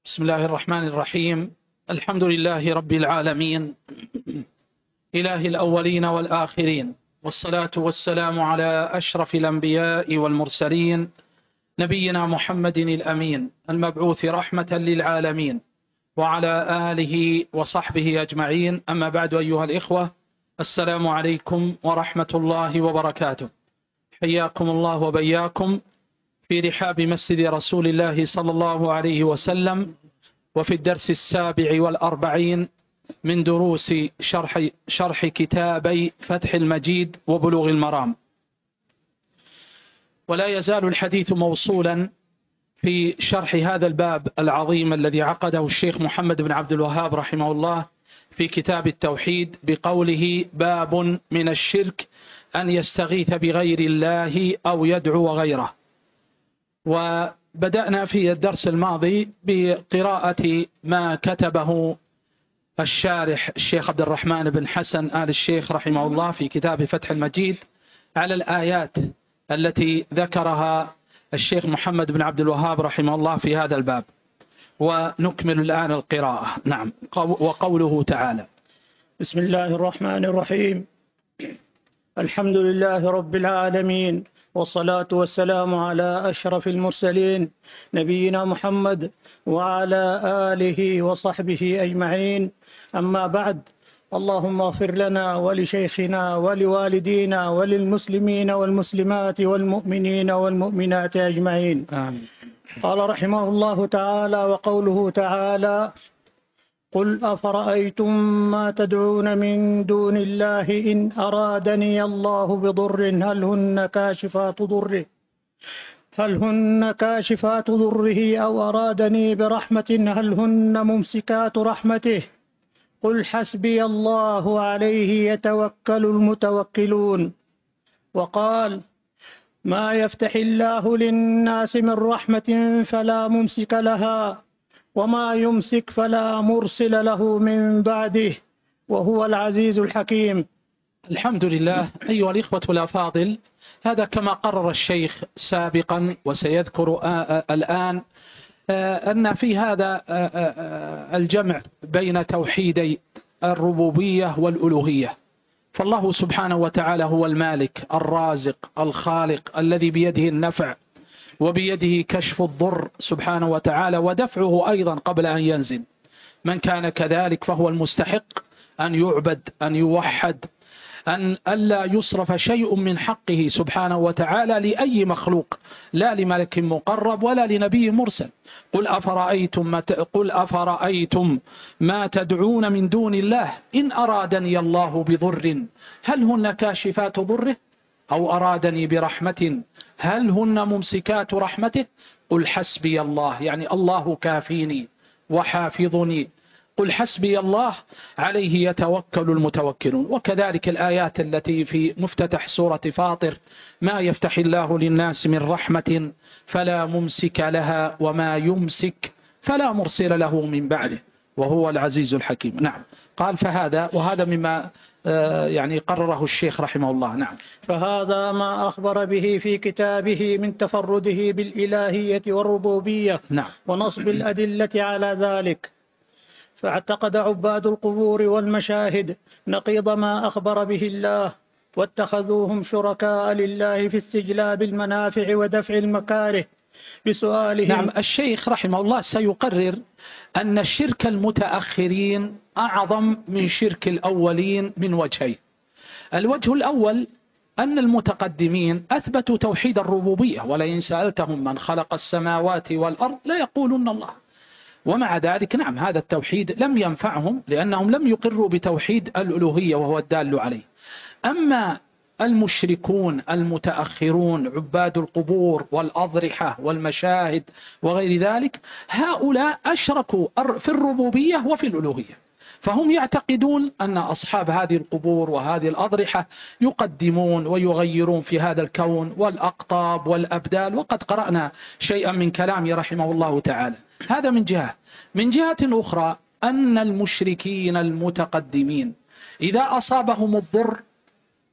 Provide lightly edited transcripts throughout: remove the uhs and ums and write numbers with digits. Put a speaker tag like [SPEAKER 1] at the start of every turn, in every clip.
[SPEAKER 1] بسم الله الرحمن الرحيم. الحمد لله رب العالمين، إله الأولين والآخرين، والصلاة والسلام على أشرف الأنبياء والمرسلين، نبينا محمد الأمين المبعوث رحمة للعالمين، وعلى آله وصحبه أجمعين. أما بعد، أيها الإخوة، السلام عليكم ورحمة الله وبركاته. حياكم الله وبياكم في رحاب مسجد رسول الله صلى الله عليه وسلم، وفي الدرس 47 من دروس شرح كتابي فتح المجيد وبلوغ المرام. ولا يزال الحديث موصولا في شرح هذا الباب العظيم الذي عقده الشيخ محمد بن عبد الوهاب رحمه الله في كتاب التوحيد بقوله: باب من الشرك أن يستغيث بغير الله أو يدعو غيره. وبدأنا في الدرس الماضي بقراءة ما كتبه الشارح الشيخ عبد الرحمن بن حسن آل الشيخ رحمه الله في كتاب فتح المجيد على الآيات التي ذكرها الشيخ محمد بن عبد الوهاب رحمه الله في هذا الباب. ونكمل الآن القراءة. نعم. وقوله تعالى:
[SPEAKER 2] بسم الله الرحمن الرحيم. الحمد لله رب العالمين، والصلاة والسلام على أشرف المرسلين نبينا محمد وعلى آله وصحبه أجمعين. أما بعد، اللهم اغفر لنا ولشيخنا ولوالدينا وللمسلمين والمسلمات والمؤمنين والمؤمنات أجمعين.
[SPEAKER 1] آمين.
[SPEAKER 2] قال رحمه الله تعالى: وقوله تعالى: قل أفرأيتم ما تدعون من دون الله إن أرادني الله بضر هل هن كاشفات ضره أو أرادني برحمة هل هن ممسكات رحمته؟ قل حسبي الله عليه يتوكل المتوكلون. وقال: ما يفتح الله للناس من رحمة فلا ممسك لها وما يمسك فلا مرسل له من بعده وهو العزيز الحكيم.
[SPEAKER 1] الحمد لله. أيها الإخوة الأفاضل، هذا كما قرر الشيخ سابقا وسيذكر الآن أن في هذا الجمع بين توحيدي الربوبية والألوهية. فالله سبحانه وتعالى هو المالك الرازق الخالق الذي بيده النفع وبيده كشف الضر سبحانه وتعالى ودفعه أيضا قبل أن ينزل. من كان كذلك فهو المستحق أن يعبد، أن يوحد، أن ألا يصرف شيء من حقه سبحانه وتعالى لأي مخلوق، لا لملك مقرب ولا لنبي مرسل. قل أفرأيتم ما تدعون من دون الله إن أرادني الله بضر هل هن كاشفات ضره أو أرادني برحمة هل هن ممسكات رحمته؟ قل حسبي الله، يعني الله كافيني وحافظني. قل حسبي الله عليه يتوكل المتوكلون. وكذلك الآيات التي في مفتتح سورة فاطر: ما يفتح الله للناس من رحمة فلا ممسك لها وما يمسك فلا مرسل له من بعده وهو العزيز الحكيم. نعم. قال: وهذا مما يعني قرره الشيخ رحمه الله. نعم.
[SPEAKER 2] فهذا ما أخبر به في كتابه من تفرده بالإلهية والربوبية.
[SPEAKER 1] نعم.
[SPEAKER 2] ونصب الأدلة على ذلك. فاعتقد عباد القبور والمشاهد نقيض ما أخبر به الله، واتخذوهم شركاء لله في استجلاب المنافع ودفع المكاره بسؤالهم.
[SPEAKER 1] نعم. الشيخ رحمه الله سيقرر أن الشرك المتأخرين أعظم من شرك الأولين من وجهين. الوجه الأول أن المتقدمين أثبتوا توحيد الربوبية، ولئن سألتهم من خلق السماوات والأرض لا يقولون الله. ومع ذلك نعم، هذا التوحيد لم ينفعهم لأنهم لم يقروا بتوحيد الألوهية وهو الدال عليه. أما المشركون المتأخرون عباد القبور والأضرحة والمشاهد وغير ذلك، هؤلاء أشركوا في الربوبية وفي الألوهية، فهم يعتقدون أن أصحاب هذه القبور وهذه الأضرحة يقدمون ويغيرون في هذا الكون والأقطاب والأبدال، وقد قرأنا شيئا من كلامه رحمه الله تعالى. هذا من جهة. من جهة أخرى أن المشركين المتقدمين إذا أصابهم الضر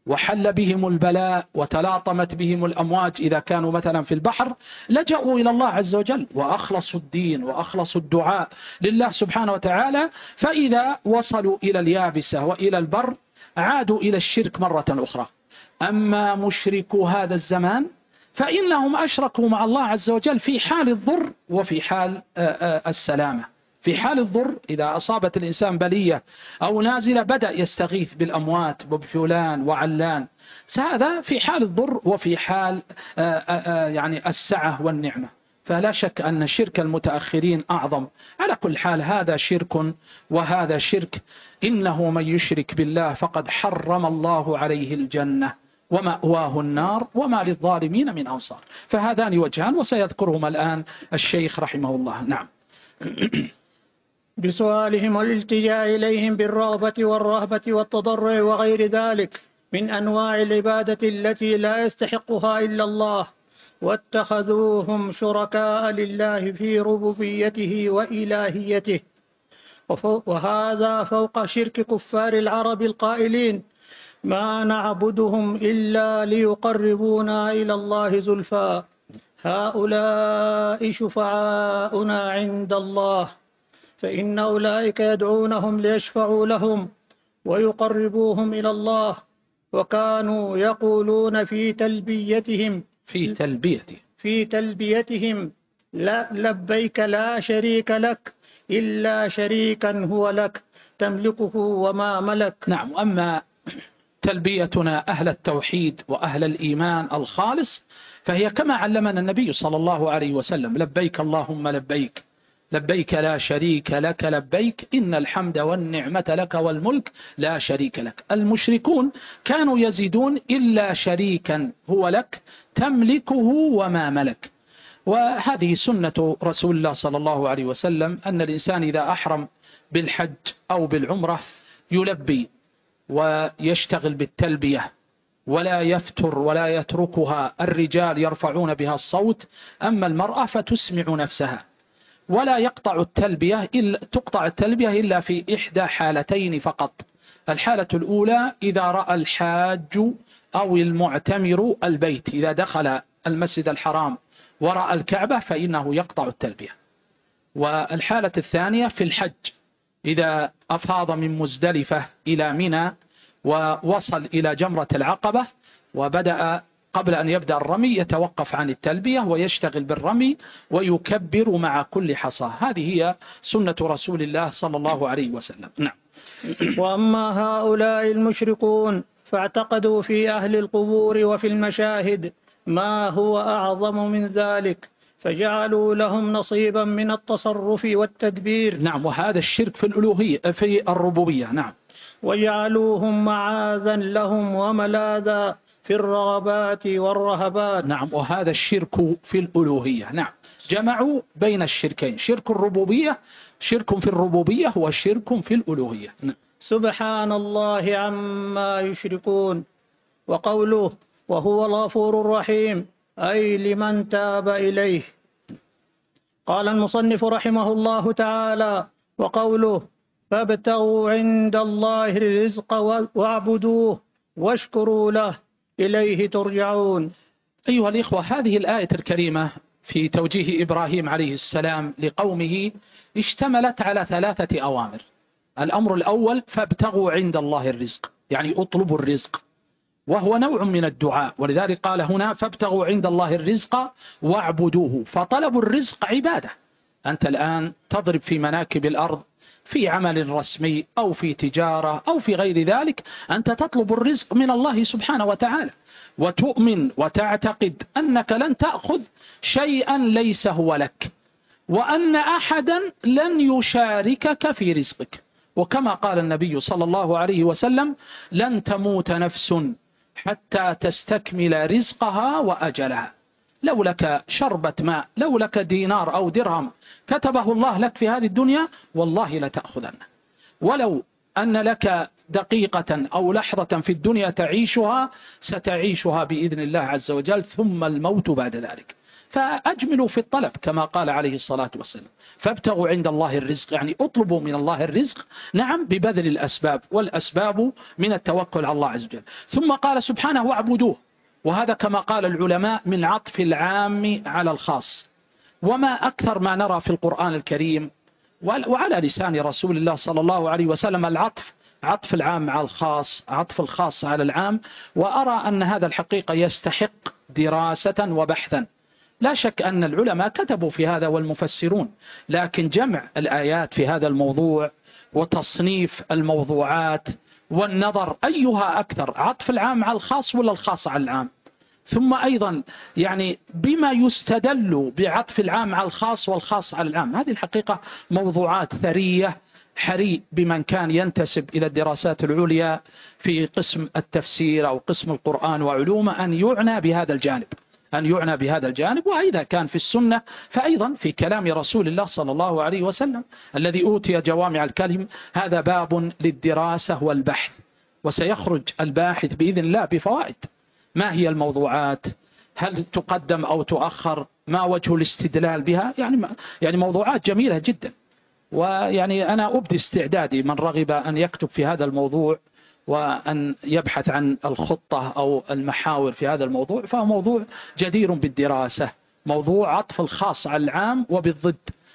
[SPEAKER 1] وحل بهم البلاء وتلاطمت بهم الأمواج إذا كانوا مثلا في البحر، لجأوا إلى الله عز وجل وأخلصوا الدين وأخلصوا الدعاء لله سبحانه وتعالى، فإذا وصلوا إلى اليابسة وإلى البر عادوا إلى الشرك مرة أخرى. أما مشركو هذا الزمان فإنهم أشركوا مع الله عز وجل في حال الضر وفي حال السلامة. في حال الضر إذا أصابت الإنسان بلية أو نازلة بدأ يستغيث بالأموات وبفلان وعلان، هذا في حال الضر وفي حال يعني السعة والنعمة. فلا شك أن شرك المتأخرين أعظم. على كل حال هذا شرك وهذا شرك. إنه من يشرك بالله فقد حرم الله عليه الجنة ومأواه النار وما للظالمين من أنصار. فهذان وجهان وسيذكرهما الآن الشيخ رحمه الله. نعم.
[SPEAKER 2] بسؤالهم والالتجاء إليهم بالرغبة والرهبة والتضرع وغير ذلك من أنواع العبادة التي لا يستحقها إلا الله، واتخذوهم شركاء لله في ربوبيته وإلهيته. وهذا فوق شرك كفار العرب القائلين: ما نعبدهم إلا ليقربونا إلى الله زلفى، هؤلاء شفعاؤنا عند الله، فإن أولئك يدعونهم ليشفعوا لهم ويقربوهم إلى الله. وكانوا يقولون في تلبيتهم لا لبيك لا شريك لك إلا شريكا هو لك تملكه وما ملك.
[SPEAKER 1] نعم. أما تلبيتنا أهل التوحيد وأهل الإيمان الخالص فهي كما علمنا النبي صلى الله عليه وسلم: لبيك اللهم لبيك، لبيك لا شريك لك لبيك، إن الحمد والنعمة لك والملك لا شريك لك. المشركون كانوا يزيدون: إلا شريكا هو لك تملكه وما ملك. وهذه سنة رسول الله صلى الله عليه وسلم، أن الإنسان إذا أحرم بالحج أو بالعمرة يلبي ويشتغل بالتلبية ولا يفتر ولا يتركها. الرجال يرفعون بها الصوت، أما المرأة فتسمع نفسها. ولا تقطع التلبية إلا في إحدى حالتين فقط. الحالة الأولى إذا رأى الحاج أو المعتمر البيت، إذا دخل المسجد الحرام ورأى الكعبة فإنه يقطع التلبية. والحالة الثانية في الحج، إذا أفاض من مزدلفة إلى منى ووصل إلى جمرة العقبة وبدأ قبل أن يبدأ الرمي يتوقف عن التلبية ويشتغل بالرمي ويكبر مع كل حصى. هذه هي سنة رسول الله صلى الله عليه وسلم. نعم.
[SPEAKER 2] وأما هؤلاء المشركون فاعتقدوا في أهل القبور وفي المشاهد ما هو أعظم من ذلك، فجعلوا لهم نصيبا من التصرف والتدبير.
[SPEAKER 1] نعم. وهذا الشرك في الألوهية في الربوبية. نعم.
[SPEAKER 2] وجعلوهم معاذا لهم وملاذا في الرغبات والرهبات.
[SPEAKER 1] نعم. وهذا الشرك في الألوهية. نعم. جمعوا بين الشركين: شرك الربوبية، شرك في الربوبية وشرك في الألوهية. نعم.
[SPEAKER 2] سبحان الله عما يشركون. وقوله وهو الغفور الرحيم أي لمن تاب إليه. قال المصنف رحمه الله تعالى: وقوله فابتغوا عند الله الرزق واعبدوه واشكروا له إليه ترجعون.
[SPEAKER 1] أيها الإخوة، هذه الآية الكريمة في توجيه إبراهيم عليه السلام لقومه اشتملت على 3 أوامر. الأمر الأول: فابتغوا عند الله الرزق، يعني اطلبوا الرزق، وهو نوع من الدعاء، ولذلك قال هنا فابتغوا عند الله الرزق واعبدوه. فطلب الرزق عبادة. أنت الآن تضرب في مناكب الأرض في عمل رسمي أو في تجارة أو في غير ذلك، أنت تطلب الرزق من الله سبحانه وتعالى، وتؤمن وتعتقد أنك لن تأخذ شيئا ليس هو لك، وأن أحدا لن يشاركك في رزقك. وكما قال النبي صلى الله عليه وسلم: لن تموت نفس حتى تستكمل رزقها وأجلها. لو لك شربة ماء، لو لك دينار أو درهم كتبه الله لك في هذه الدنيا والله لتأخذنه. ولو أن لك دقيقة أو لحظة في الدنيا تعيشها ستعيشها بإذن الله عز وجل، ثم الموت بعد ذلك. فأجملوا في الطلب كما قال عليه الصلاة والسلام، فابتغوا عند الله الرزق، يعني اطلبوا من الله الرزق، نعم، ببذل الأسباب، والأسباب من التوكل على الله عز وجل. ثم قال سبحانه واعبدوه، وهذا كما قال العلماء من عطف العام على الخاص. وما أكثر ما نرى في القرآن الكريم وعلى لسان رسول الله صلى الله عليه وسلم العطف، عطف العام على الخاص، عطف الخاص على العام. وأرى أن هذا الحقيقة يستحق دراسة وبحثا. لا شك أن العلماء كتبوا في هذا والمفسرون، لكن جمع الآيات في هذا الموضوع وتصنيف الموضوعات والنظر أيها أكثر، عطف العام على الخاص ولا الخاص على العام؟ ثم أيضا يعني بما يستدل بعطف العام على الخاص والخاص على العام. هذه الحقيقة موضوعات ثرية، حري بمن كان ينتسب إلى الدراسات العليا في قسم التفسير أو قسم القرآن وعلومه أن يعنى بهذا الجانب، أن يعنى بهذا الجانب. وإذا كان في السنة فأيضا في كلام رسول الله صلى الله عليه وسلم الذي أوتي جوامع الكلم، هذا باب للدراسة والبحث، وسيخرج الباحث بإذن الله بفوائد. ما هي الموضوعات؟ هل تقدم أو تؤخر؟ ما وجه الاستدلال بها؟ يعني موضوعات جميلة جدا. ويعني أنا أبدي استعدادي من رغب أن يكتب في هذا الموضوع وأن يبحث عن الخطة أو المحاور في هذا الموضوع، فهو موضوع جدير بالدراسة، موضوع عطف الخاص على العام وبالضد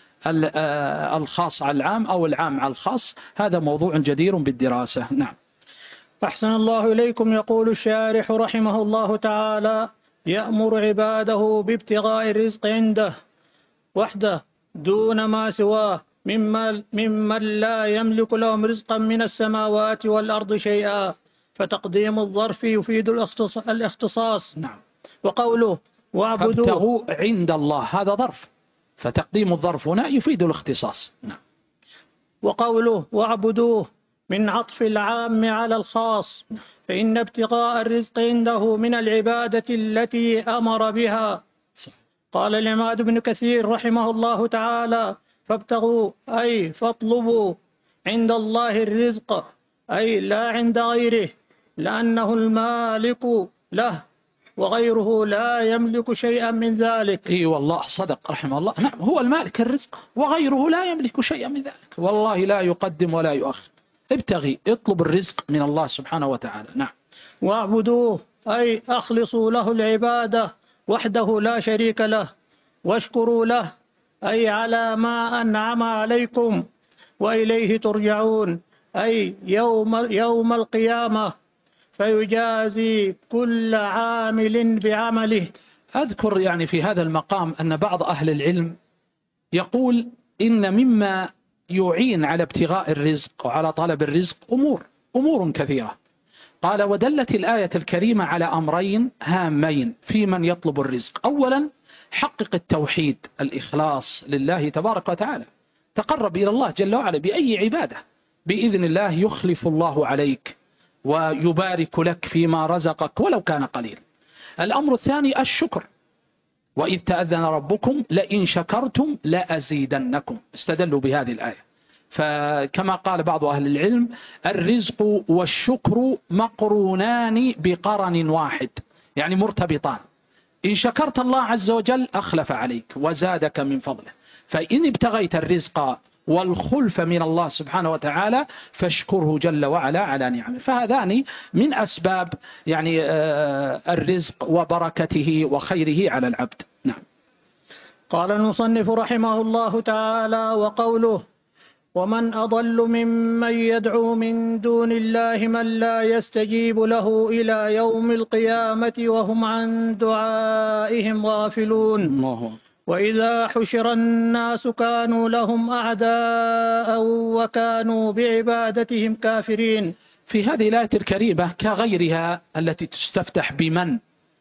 [SPEAKER 1] الخاص على العام أو العام على الخاص، هذا موضوع جدير بالدراسة. نعم.
[SPEAKER 2] أحسن الله إليكم. يقول الشارح رحمه الله تعالى: يأمر عباده بابتغاء الرزق عنده وحده دون ما سواه ممن لا يملك لهم رزقا من السماوات والأرض شيئا، فتقديم الظرف يفيد الاختصاص.
[SPEAKER 1] نعم.
[SPEAKER 2] وقوله واعبدوه
[SPEAKER 1] فابتغوا عند الله، هذا ظرف، فتقديم الظرف هنا يفيد الاختصاص. نعم.
[SPEAKER 2] وقوله واعبدوه من عطف العام على الخاص، فإن ابتغاء الرزق عنده من العبادة التي أمر بها. قال العماد بن كثير رحمه الله تعالى: فابتغوا أي فاطلبوا عند الله الرزق، أي لا عند غيره، لأنه المالك له وغيره لا يملك شيئا من ذلك.
[SPEAKER 1] اي والله صدق رحمه الله. نعم، هو المالك الرزق وغيره لا يملك شيئا من ذلك، والله لا يقدم ولا يؤخر. ابتغي، اطلب الرزق من الله سبحانه وتعالى. نعم.
[SPEAKER 2] واعبدوه أي أخلصوا له العبادة وحده لا شريك له، واشكروا له أي على ما أنعم عليكم، وإليه ترجعون أي يوم القيامة، فيجازي كل عامل بعمله.
[SPEAKER 1] أذكر يعني في هذا المقام أن بعض أهل العلم يقول إن مما يعين على ابتغاء الرزق وعلى طلب الرزق أمور كثيرة. قال: ودلت الآية الكريمة على أمرين هامين في من يطلب الرزق. أولا، حقق التوحيد، الإخلاص لله تبارك وتعالى، تقرب إلى الله جل وعلا بأي عبادة، بإذن الله يخلف الله عليك ويبارك لك فيما رزقك ولو كان قليل. الأمر الثاني الشكر، وإذ تأذن ربكم لئن شكرتم لأزيدنكم، استدلوا بهذه الآية. فكما قال بعض أهل العلم: الرزق والشكر مقرونان بقرن واحد، يعني مرتبطان. إن شكرت الله عز وجل أخلف عليك وزادك من فضله، فإن ابتغيت الرزق والخلف من الله سبحانه وتعالى فاشكره جل وعلا على نعمه. فهذان من أسباب يعني الرزق وبركته وخيره على العبد. نعم.
[SPEAKER 2] قال المصنف رحمه الله تعالى: وقوله ومن أضل ممن يدعو من دون الله من لا يستجيب له إلى يوم القيامة وهم عن دعائهم غافلون.
[SPEAKER 1] الله.
[SPEAKER 2] وإذا حشر الناس كانوا لهم أعداء وكانوا بعبادتهم كافرين.
[SPEAKER 1] في هذه الآية الكريمة كغيرها التي تستفتح بمن،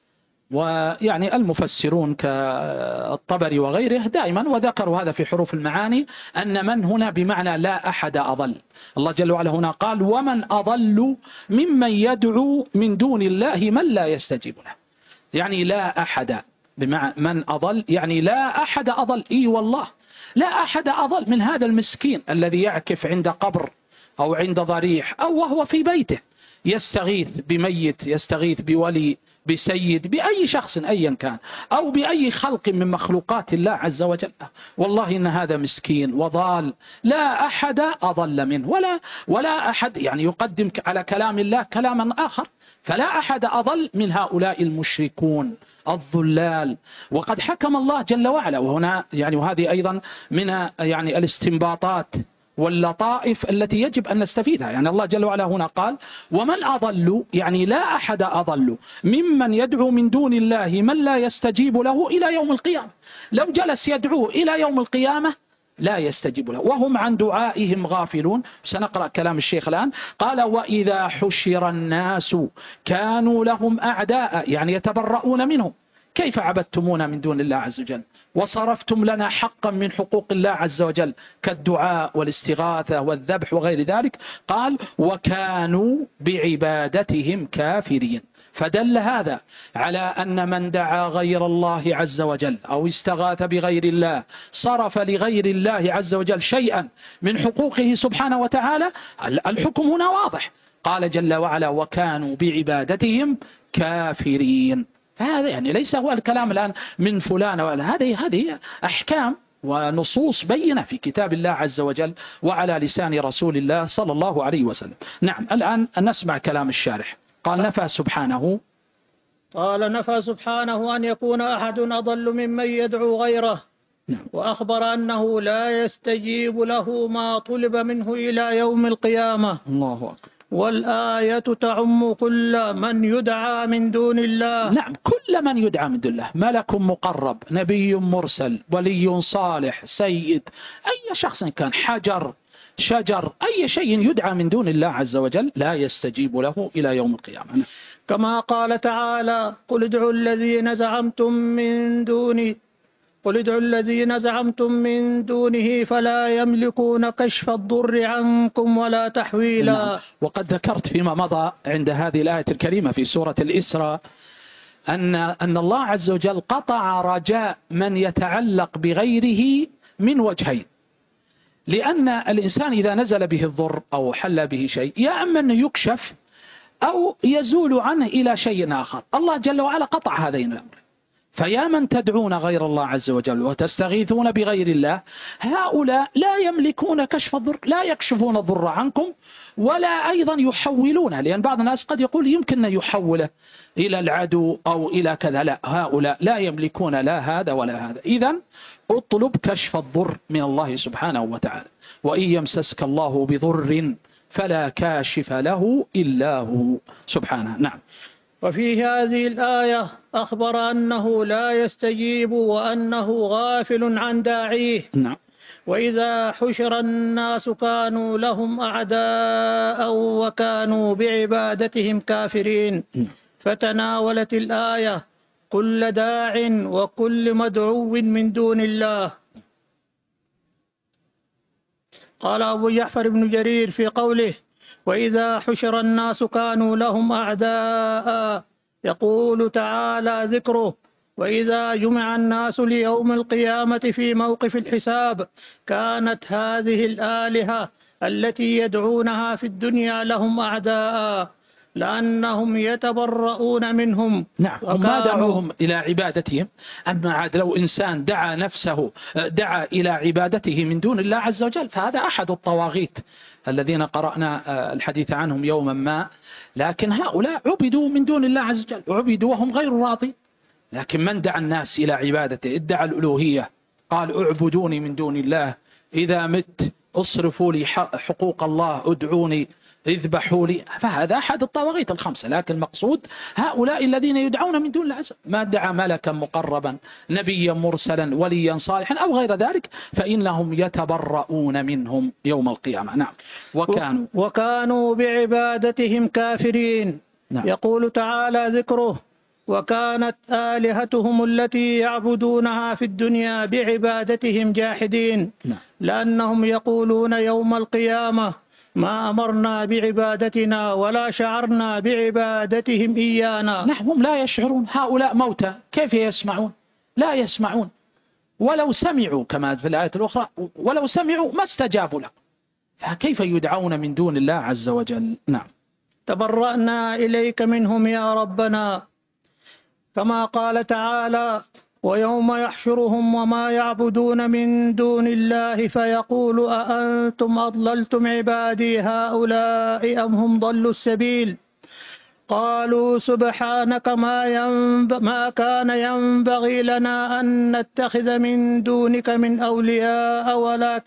[SPEAKER 1] ويعني المفسرون كالطبري وغيره دائما وذكروا هذا في حروف المعاني أن من هنا بمعنى لا أحد أضل. الله جل وعلا هنا قال: ومن أضل ممن يدعو من دون الله من لا يستجيب له، يعني لا أحد، بمعنى من أضل يعني لا أحد أضل. إي والله لا أحد أضل من هذا المسكين الذي يعكف عند قبر أو عند ضريح أو وهو في بيته، يستغيث بميت، يستغيث بولي، بسيد، بأي شخص أيا كان، أو بأي خلق من مخلوقات الله عز وجل، والله إن هذا مسكين وضال، لا أحد أضل منه، ولا أحد يعني يقدم على كلام الله كلاما آخر، فلا أحد أضل من هؤلاء المشركون الضلال. وقد حكم الله جل وعلا، وهنا يعني وهذه أيضا من يعني الاستنباطات واللطائف التي يجب أن نستفيدها. يعني الله جل وعلا هنا قال: ومن أضل، يعني لا أحد أضل ممن يدعو من دون الله من لا يستجيب له إلى يوم القيامة. لو جلس يدعوه إلى يوم القيامة لا يستجيب له، وهم عن دعائهم غافلون. سنقرأ كلام الشيخ الآن. قال: وإذا حشر الناس كانوا لهم أعداء، يعني يتبرؤون منهم. كيف عبدتمونا من دون الله عز وجل وصرفتم لنا حقا من حقوق الله عز وجل كالدعاء والاستغاثة والذبح وغير ذلك. قال: وكانوا بعبادتهم كافرين. فدل هذا على أن من دعا غير الله عز وجل أو استغاث بغير الله، صرف لغير الله عز وجل شيئا من حقوقه سبحانه وتعالى، الحكم هنا واضح. قال جل وعلا: وكانوا بعبادتهم كافرين. فهذا يعني ليس هو الكلام الآن من فلان، ولا هذه أحكام ونصوص بينة في كتاب الله عز وجل وعلى لسان رسول الله صلى الله عليه وسلم. نعم، الآن نسمع كلام الشارح. قال: نفى سبحانه
[SPEAKER 2] أن يكون أحد أضل ممن يدعو غيره، وأخبر أنه لا يستجيب له ما طلب منه إلى يوم القيامة.
[SPEAKER 1] الله أكبر.
[SPEAKER 2] والآية تعم كل من يدعى من دون الله.
[SPEAKER 1] نعم، كل من يدعى من دون الله، ملك مقرب، نبي مرسل، ولي صالح، سيد، أي شخص كان، حجر، شجر، أي شيء يدعى من دون الله عز وجل لا يستجيب له إلى يوم القيامة.
[SPEAKER 2] كما قال تعالى: قل ادعوا الذين زعمتم من دونه فلا يملكون كشف الضر عنكم ولا تحويلا.
[SPEAKER 1] وقد ذكرت فيما مضى عند هذه الآية الكريمة في سورة الإسراء أن الله عز وجل قطع رجاء من يتعلق بغيره من وجهين. لأن الإنسان إذا نزل به الضر أو حل به شيء، يا أما أنه يكشف أو يزول عنه إلى شيء آخر. الله جل وعلا قطع هذين الأمر. فيا من تدعون غير الله عز وجل وتستغيثون بغير الله، هؤلاء لا يملكون كشف الضر، لا يكشفون الضر عنكم ولا أيضا يحولونه. لأن بعض الناس قد يقول يمكن أن يحوله إلى العدو أو إلى كذا، لا، هؤلاء لا يملكون لا هذا ولا هذا. إذن اطلب كشف الضر من الله سبحانه وتعالى. وإن يمسسك الله بضر فلا كاشف له إلا هو سبحانه. نعم.
[SPEAKER 2] وفي هذه الآية أخبر أنه لا يستجيب وأنه غافل عن داعيه.
[SPEAKER 1] نعم.
[SPEAKER 2] وإذا حشر الناس كانوا لهم أعداء وكانوا بعبادتهم كافرين. فتناولت الآية كل داع وكل مدعو من دون الله. قال أبو جعفر بن جرير في قوله: وإذا حشر الناس كانوا لهم أعداء، يقول تعالى ذكره: وإذا جمع الناس ليوم القيامة في موقف الحساب كانت هذه الآلهة التي يدعونها في الدنيا لهم أعداء، لأنهم يتبرؤون منهم.
[SPEAKER 1] نعم، وما دعوهم إلى عبادتهم. أما عاد لو إنسان دعا إلى عبادته من دون الله عز وجل، فهذا أحد الطواغيت الذين قرأنا الحديث عنهم يوما ما. لكن هؤلاء عبدوا من دون الله عز وجل، عبدوا وهم غير راضين. لكن من دعا الناس إلى عبادته، ادعى الألوهية، قال اعبدوني من دون الله، إذا مت اصرفوا لي حقوق الله، ادعوني، اذبحوا لي، فهذا أحد الطواغيت الخمسة. لكن المقصود هؤلاء الذين يدعون من دون الله عز وجل، ما دعا ملكا مقربا، نبيا مرسلا، وليا صالحا أو غير ذلك، فإنهم يتبرؤون منهم يوم القيامة. نعم.
[SPEAKER 2] وكانوا بعبادتهم كافرين.
[SPEAKER 1] نعم.
[SPEAKER 2] يقول تعالى ذكره: وكانت آلهتهم التي يعبدونها في الدنيا بعبادتهم جاحدين.
[SPEAKER 1] نعم.
[SPEAKER 2] لأنهم يقولون يوم القيامة: ما أمرنا بعبادتنا ولا شعرنا بعبادتهم إيانا.
[SPEAKER 1] نحن هم لا يشعرون، هؤلاء موتى كيف يسمعون؟ لا يسمعون، ولو سمعوا كما في الآية الأخرى ولو سمعوا ما استجابوا له، فكيف يدعون من دون الله عز وجل؟ نعم.
[SPEAKER 2] تبرأنا إليك منهم يا ربنا. كما قال تعالى: ويوم يحشرهم وما يعبدون من دون الله فيقول أأنتم أضللتم عبادي هؤلاء أم هم ضلوا السبيل قالوا سبحانك ما كان ينبغي لنا أن نتخذ من دونك من أولياء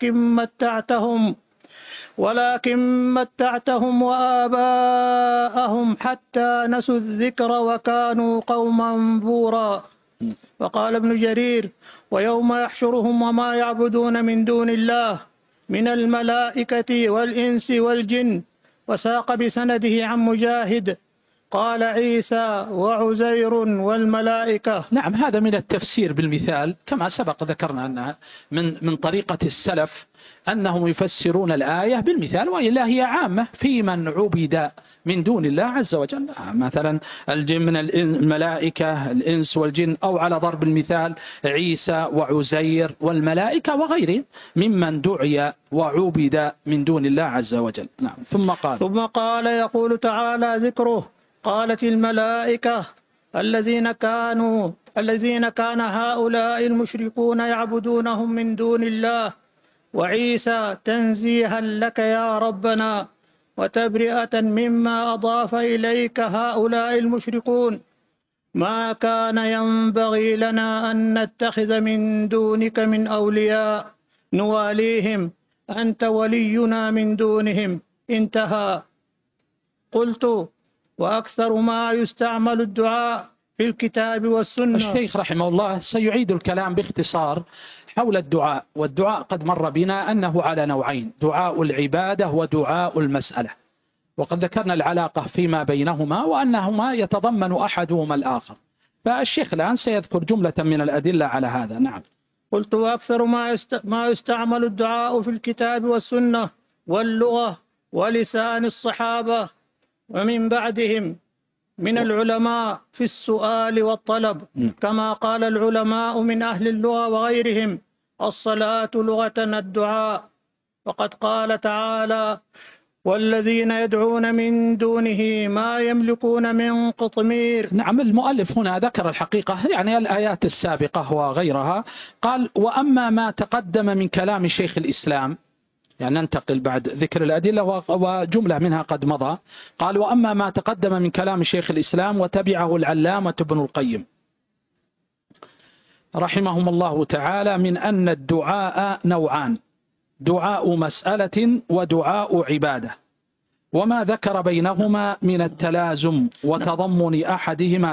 [SPEAKER 2] ولكن متعتهم وآباءهم حتى نسوا الذكر وكانوا قوما بورا. وقال ابن جرير: ويوم يحشرهم وما يعبدون من دون الله من الملائكة والإنس والجن. وساق بسنده عن مجاهد قال: عيسى وعزير والملائكة.
[SPEAKER 1] نعم، هذا من التفسير بالمثال كما سبق ذكرنا أنها من طريقة السلف أنهم يفسرون الآية بالمثال، وإلا هي عامة في من عبد من دون الله عز وجل، مثلا الجن من الملائكة الإنس والجن، أو على ضرب المثال عيسى وعزير والملائكة وغيرهم ممن دعي وعبد من دون الله عز وجل. نعم. ثم قال
[SPEAKER 2] يقول تعالى ذكره: قالت الملائكة الذين كان هؤلاء المشركون يعبدونهم من دون الله، وعيسى تنزيها لك يا ربنا وتبرئة مما أضاف إليك هؤلاء المشركون، ما كان ينبغي لنا أن نتخذ من دونك من أولياء نواليهم، أنت ولينا من دونهم. انتهى. قلت: وأكثر ما يستعمل الدعاء في الكتاب والسنة.
[SPEAKER 1] الشيخ رحمه الله سيعيد الكلام باختصار حول الدعاء، والدعاء قد مر بنا أنه على نوعين: دعاء العبادة ودعاء المسألة، وقد ذكرنا العلاقة فيما بينهما وأنهما يتضمن أحدهما الآخر، فالشيخ الآن سيذكر جملة من الأدلة على هذا. نعم.
[SPEAKER 2] قلت: وأكثر ما يستعمل الدعاء في الكتاب والسنة واللغة ولسان الصحابة ومن بعدهم من العلماء في السؤال والطلب، كما قال العلماء من أهل اللغة وغيرهم: الصلاة لغة الدعاء. وقد قال تعالى: والذين يدعون من دونه ما يملكون من قطمير.
[SPEAKER 1] نعم، المؤلف هنا ذكر الحقيقة يعني الآيات السابقة وغيرها، قال: وأما ما تقدم من كلام شيخ الإسلام، يعني ننتقل بعد ذكر الأدلة وجملة منها قد مضى، قال: وأما ما تقدم من كلام شيخ الإسلام وتبعه العلامة ابن القيم رحمهم الله تعالى من أن الدعاء نوعان: دعاء مسألة ودعاء عبادة، وما ذكر بينهما من التلازم وتضمن أحدهما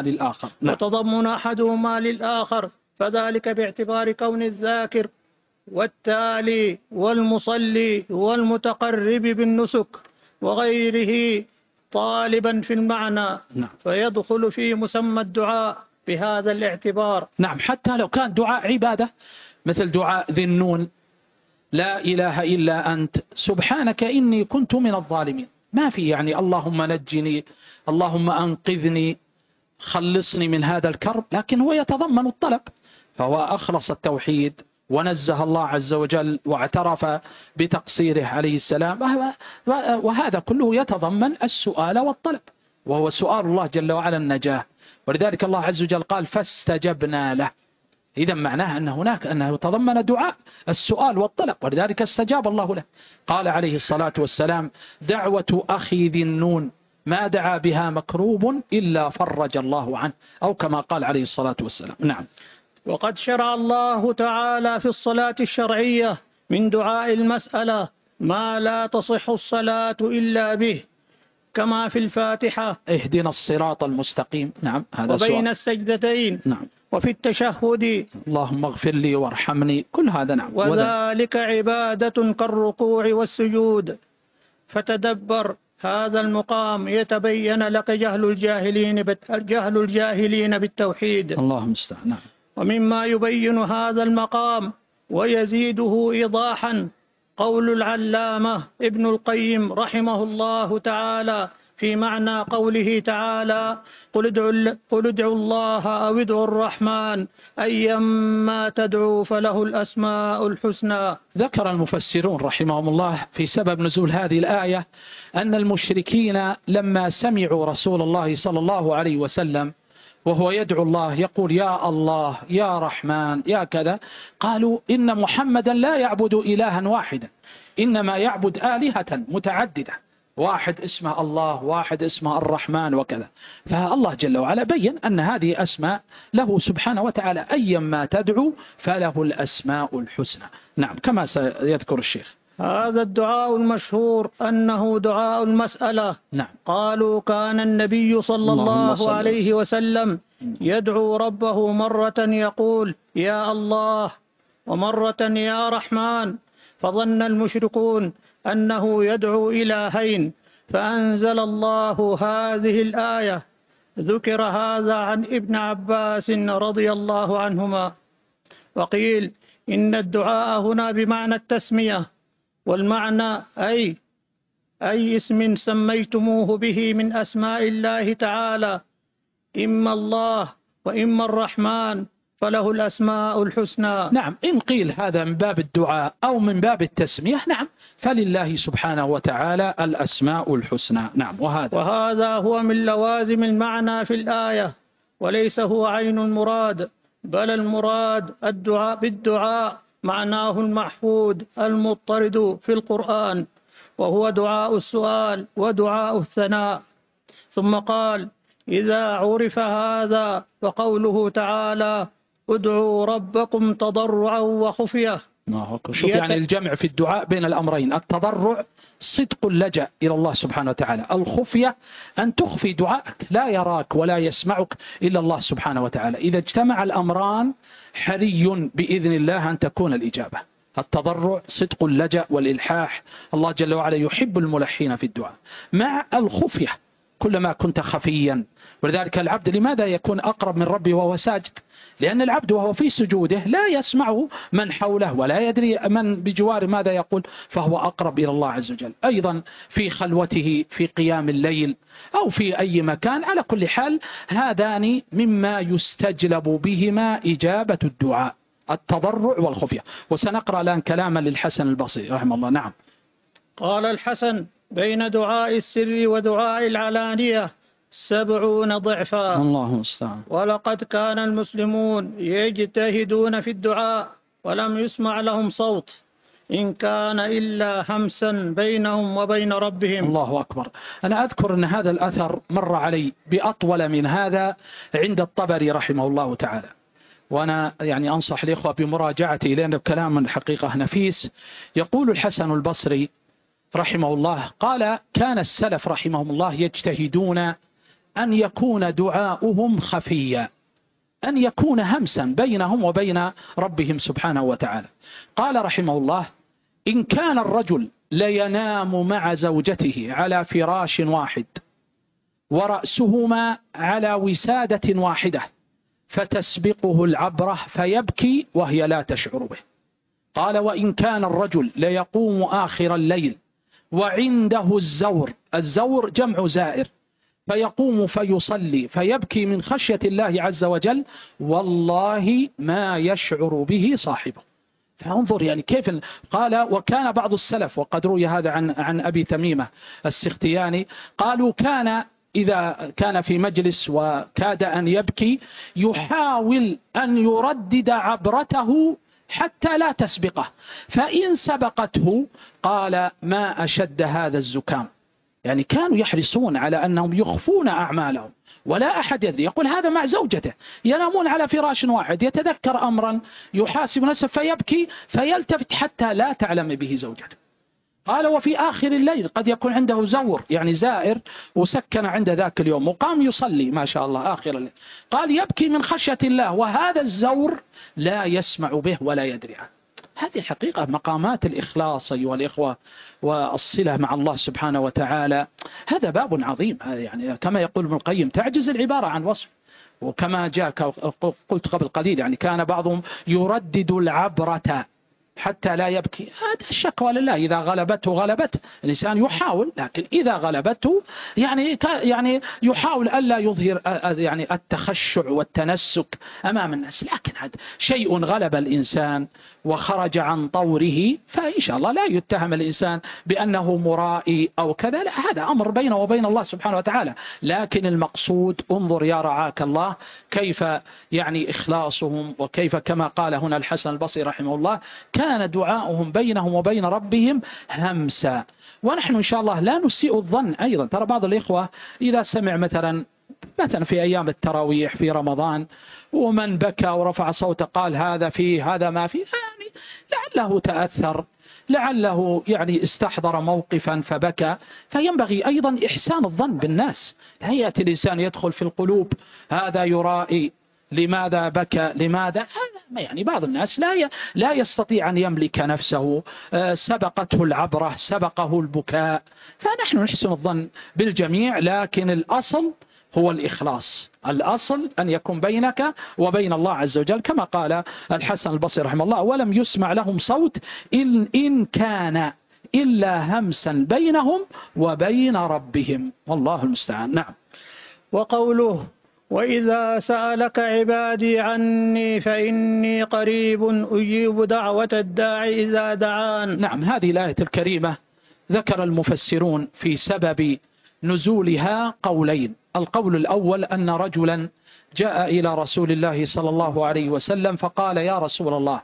[SPEAKER 1] للآخر.
[SPEAKER 2] فذلك باعتبار كون الذاكر والتالي والمصلي والمتقرب بالنسك وغيره طالبا في المعنى.
[SPEAKER 1] نعم.
[SPEAKER 2] فيدخل في مسمى الدعاء بهذا الاعتبار.
[SPEAKER 1] نعم، حتى لو كان دعاء عبادة مثل دعاء ذي النون: لا إله إلا أنت سبحانك إني كنت من الظالمين، ما في يعني اللهم نجني، اللهم أنقذني، خلصني من هذا الكرب، لكن هو يتضمن الطلب، فهو أخلص التوحيد ونزه الله عز وجل واعترف بتقصيره عليه السلام، وهذا كله يتضمن السؤال والطلب، وهو سؤال الله جل وعلا النجاة. ولذلك الله عز وجل قال: فاستجبنا له. إذا معناه أنه يتضمن دعاء السؤال والطلب، ولذلك استجاب الله له. قال عليه الصلاة والسلام: دعوة أخي ذي النون ما دعا بها مكروب إلا فرج الله عنه، أو كما قال عليه الصلاة والسلام. نعم.
[SPEAKER 2] وقد شرع الله تعالى في الصلاة الشرعية من دعاء المسألة ما لا تصح الصلاة إلا به، كما في الفاتحة:
[SPEAKER 1] اهدنا الصراط المستقيم. نعم، هذا
[SPEAKER 2] وبين
[SPEAKER 1] سؤال.
[SPEAKER 2] السجدتين.
[SPEAKER 1] نعم.
[SPEAKER 2] وفي التشهد:
[SPEAKER 1] اللهم اغفر لي وارحمني، كل هذا. نعم.
[SPEAKER 2] وذلك عبادة كالركوع والسجود. فتدبر هذا المقام يتبين لك جهل الجاهلين بالتوحيد.
[SPEAKER 1] اللهم استعان. نعم.
[SPEAKER 2] ومما يبين هذا المقام ويزيده إيضاحا قول العلامة ابن القيم رحمه الله تعالى في معنى قوله تعالى: قل ادعوا الله أو ادعوا الرحمن أيما تدعوا فله الأسماء الحسنى.
[SPEAKER 1] ذكر المفسرون رحمهم الله في سبب نزول هذه الآية أن المشركين لما سمعوا رسول الله صلى الله عليه وسلم وهو يدعو الله يقول يا الله يا رحمن يا كذا، قالوا إن محمدا لا يعبد إلها واحدا، إنما يعبد آلهة متعددة، واحد اسمه الله، واحد اسمه الرحمن وكذا. فالله جل وعلا بين أن هذه أسماء له سبحانه وتعالى، أيما تدعو فله الأسماء الحسنى. نعم، كما سيذكر الشيخ.
[SPEAKER 2] هذا الدعاء المشهور أنه دعاء المسألة.
[SPEAKER 1] نعم.
[SPEAKER 2] قالوا كان النبي صلى الله عليه وسلم يدعو ربه مرة يقول يا الله، ومرة يا رحمن، فظن المشركون أنه يدعو إلهين، فأنزل الله هذه الآية. ذكر هذا عن ابن عباس رضي الله عنهما. وقيل إن الدعاء هنا بمعنى التسمية، والمعنى أي اسم سميتموه به من أسماء الله تعالى، إما الله وإما الرحمن، فله الأسماء الحسنى.
[SPEAKER 1] نعم، إن قيل هذا من باب الدعاء أو من باب التسمية، نعم، فلله سبحانه وتعالى الأسماء الحسنى. نعم.
[SPEAKER 2] وهذا هو من لوازم المعنى في الآية، وليس هو عين المراد، بل المراد الدعاء بالدعاء معناه المحفوظ المضطرد في القرآن، وهو دعاء السؤال ودعاء الثناء. ثم قال إذا عرف هذا فقوله تعالى ادعوا ربكم تضرعا وخفية.
[SPEAKER 1] شوف يعني الجمع في الدعاء بين الأمرين، التضرع صدق اللجأ إلى الله سبحانه وتعالى، الخفية أن تخفي دعائك، لا يراك ولا يسمعك إلا الله سبحانه وتعالى. إذا اجتمع الأمران حري بإذن الله أن تكون الإجابة. التضرع صدق اللجأ والإلحاح، الله جل وعلا يحب الملحين في الدعاء، مع الخفية كلما كنت خفيا. ولذلك العبد لماذا يكون أقرب من ربه وهو ساجد؟ لأن العبد وهو في سجوده لا يسمعه من حوله ولا يدري من بجواره ماذا يقول، فهو أقرب إلى الله عز وجل. أيضا في خلوته في قيام الليل أو في أي مكان، على كل حال هذان مما يستجلب بهما إجابة الدعاء، التضرع والخفية. وسنقرأ الآن كلاما للحسن البصري رحمه الله. نعم.
[SPEAKER 2] قال الحسن بين دعاء السر ودعاء العلانية 70 ضعفا.
[SPEAKER 1] الله المستعان.
[SPEAKER 2] ولقد كان المسلمون يجتهدون في الدعاء ولم يسمع لهم صوت، إن كان إلا همسا بينهم وبين ربهم.
[SPEAKER 1] الله أكبر. أنا أذكر أن هذا الأثر مر علي بأطول من هذا عند الطبري رحمه الله تعالى، وأنا يعني أنصح الإخوة بمراجعته لأنه كلام الحقيقة نفيس. يقول الحسن البصري رحمه الله قال كان السلف رحمهم الله يجتهدون أن يكون دعاؤهم خفيا، أن يكون همسا بينهم وبين ربهم سبحانه وتعالى. قال رحمه الله إن كان الرجل لينام مع زوجته على فراش واحد ورأسهما على وسادة واحدة فتسبقه العبرة فيبكي وهي لا تشعر به. قال وإن كان الرجل ليقوم آخر الليل وعنده الزور جمع زائر، فيقوم فيصلي فيبكي من خشية الله عز وجل والله ما يشعر به صاحبه. فانظر يعني كيف. قال وكان بعض السلف، وقد روي هذا عن أبي تميمة السختياني، قالوا كان إذا كان في مجلس وكاد أن يبكي يحاول أن يردد عبرته حتى لا تسبقه، فإن سبقته قال ما أشد هذا الزكام. يعني كانوا يحرصون على أنهم يخفون أعمالهم ولا أحد يدري. يقول هذا مع زوجته ينامون على فراش واحد، يتذكر أمرا يحاسب نفسه فيبكي فيلتفت حتى لا تعلم به زوجته. قال وفي آخر الليل قد يكون عنده زور يعني زائر وسكن عند ذاك اليوم وقام يصلي ما شاء الله آخر الليل، قال يبكي من خشية الله وهذا الزور لا يسمع به ولا يدري عنه. هذه الحقيقة مقامات الإخلاص أيها الإخوة والصلة مع الله سبحانه وتعالى، هذا باب عظيم. يعني كما يقول ابن القيم تعجز العبارة عن وصف. وكما جاء قلت قبل قليل يعني كان بعضهم يردد العبرة حتى لا يبكي، هذا الشكوى لله. إذا غلبته الإنسان يحاول، لكن إذا غلبته يعني يحاول ألا يظهر يعني التخشع والتنسك أمام الناس. لكن هذا شيء غلب الإنسان وخرج عن طوره، فإن شاء الله لا يتهم الإنسان بأنه مرائي أو كذا، لا، هذا أمر بينه وبين الله سبحانه وتعالى. لكن المقصود انظر يا رعاك الله كيف يعني إخلاصهم، وكيف كما قال هنا الحسن البصري رحمه الله كان دعاؤهم بينهم وبين ربهم همسا. ونحن إن شاء الله لا نسيء الظن أيضا. ترى بعض الإخوة إذا سمع مثلا في أيام التراويح في رمضان ومن بكى ورفع صوته قال هذا فيه هذا ما فيه، يعني لعله تأثر، لعله يعني استحضر موقفا فبكى. فينبغي أيضا إحسان الظن بالناس، لا يأتي الإنسان يدخل في القلوب هذا يرائي لماذا بكى لماذا، هذا يعني بعض الناس لا يستطيع أن يملك نفسه، سبقته العبرة سبقه البكاء. فنحن نحسن الظن بالجميع، لكن الأصل هو الإخلاص، الأصل أن يكون بينك وبين الله عز وجل، كما قال الحسن البصري رحمه الله ولم يسمع لهم صوت إن كان إلا همسا بينهم وبين ربهم، والله المستعان. نعم.
[SPEAKER 2] وقوله وإذا سألك عبادي عني فإني قريب أجيب دعوة الداعي إذا دعان.
[SPEAKER 1] نعم، هذه الآية الكريمة ذكر المفسرون في سبب نزولها قولين. القول الأول أن رجلا جاء إلى رسول الله صلى الله عليه وسلم فقال يا رسول الله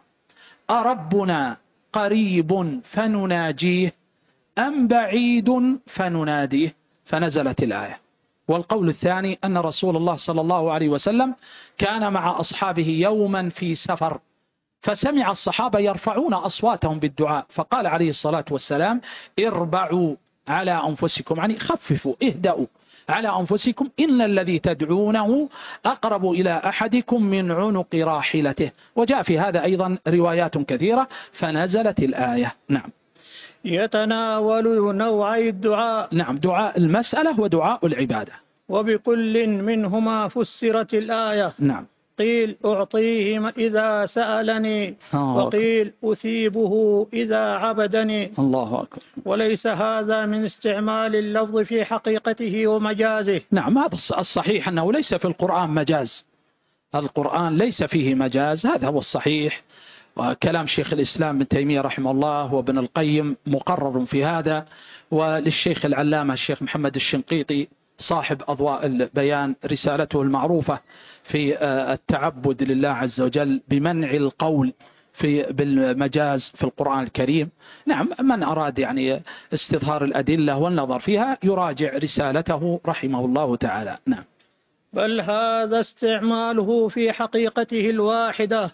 [SPEAKER 1] أربنا قريب فنناجيه أم بعيد فنناديه، فنزلت الآية. والقول الثاني أن رسول الله صلى الله عليه وسلم كان مع أصحابه يوما في سفر، فسمع الصحابة يرفعون أصواتهم بالدعاء، فقال عليه الصلاة والسلام اربعوا على أنفسكم، يعني خففوا اهدأوا على أنفسكم إن الذي تدعونه أقرب إلى أحدكم من عنق راحلته. وجاء في هذا أيضا روايات كثيرة، فنزلت الآية. نعم.
[SPEAKER 2] يتناول نوعي الدعاء.
[SPEAKER 1] نعم، دعاء المسألة ودعاء العبادة.
[SPEAKER 2] وبكل منهما فسرت الآية.
[SPEAKER 1] نعم.
[SPEAKER 2] قيل أعطيه إذا سألني، وقيل أثيبه إذا عبدني.
[SPEAKER 1] الله أكبر.
[SPEAKER 2] وليس هذا من استعمال اللفظ في حقيقته ومجازه.
[SPEAKER 1] نعم، هذا الصحيح أنه ليس في القرآن مجاز، القرآن ليس فيه مجاز، هذا هو الصحيح. وكلام شيخ الإسلام ابن تيمية رحمه الله وابن القيم مقرر في هذا، وللشيخ العلامة الشيخ محمد الشنقيطي صاحب أضواء البيان رسالته المعروفة في التعبد لله عز وجل بمنع القول بالمجاز في القرآن الكريم. نعم، من أراد يعني استظهار الأدلة والنظر فيها يراجع رسالته رحمه الله تعالى. نعم.
[SPEAKER 2] بل هذا استعماله في حقيقته الواحدة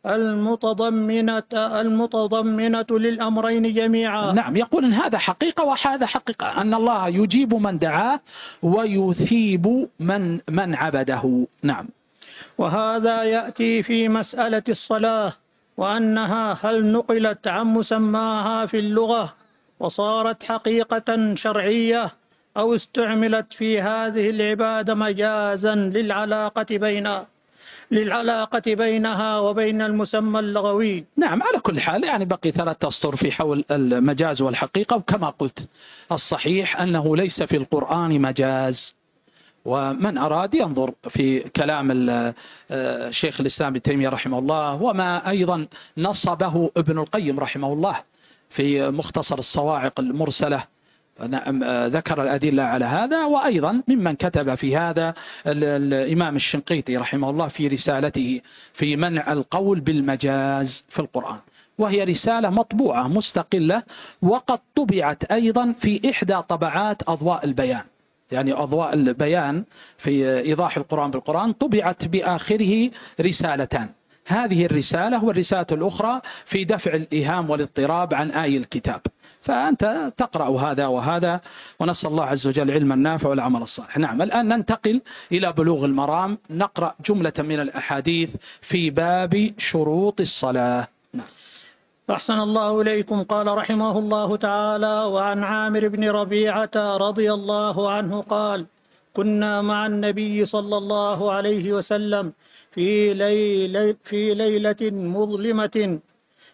[SPEAKER 2] المتضمنة للأمرين جميعا.
[SPEAKER 1] نعم، يقول إن هذا حقيقة وهذا حقيقة، أن الله يجيب من دعاه ويثيب من عبده. نعم.
[SPEAKER 2] وهذا يأتي في مسألة الصلاة، وأنها هل نقلت عن مسماها في اللغة وصارت حقيقة شرعية، أو استعملت في هذه العبادة مجازا للعلاقة بينها وبين المسمى اللغوي.
[SPEAKER 1] نعم، على كل حال يعني بقي 3 أسطر في حول المجاز والحقيقة، وكما قلت الصحيح أنه ليس في القرآن مجاز. ومن أراد ينظر في كلام شيخ الإسلام ابن تيمية رحمه الله، وما أيضا نصبه ابن القيم رحمه الله في مختصر الصواعق المرسلة، ذكر الأدلة على هذا. وأيضا ممن كتب في هذا الإمام الشنقيطي رحمه الله في رسالته في منع القول بالمجاز في القرآن، وهي رسالة مطبوعة مستقلة، وقد طبعت أيضا في إحدى طبعات أضواء البيان. يعني أضواء البيان في إيضاح القرآن بالقرآن طبعت بآخره رسالتان، هذه الرسالة والرسالة الأخرى في دفع الإيهام والاضطراب عن آي الكتاب. فأنت تقرأ هذا وهذا، ونسأل الله عز وجل علما نافع والعمل الصالح. نعم. الآن ننتقل إلى بلوغ المرام، نقرأ جملة من الأحاديث في باب شروط الصلاة. نعم.
[SPEAKER 2] أحسن الله إليكم. قال رحمه الله تعالى: وعن عامر بن ربيعة رضي الله عنه قال: كنا مع النبي صلى الله عليه وسلم في ليلة مظلمة،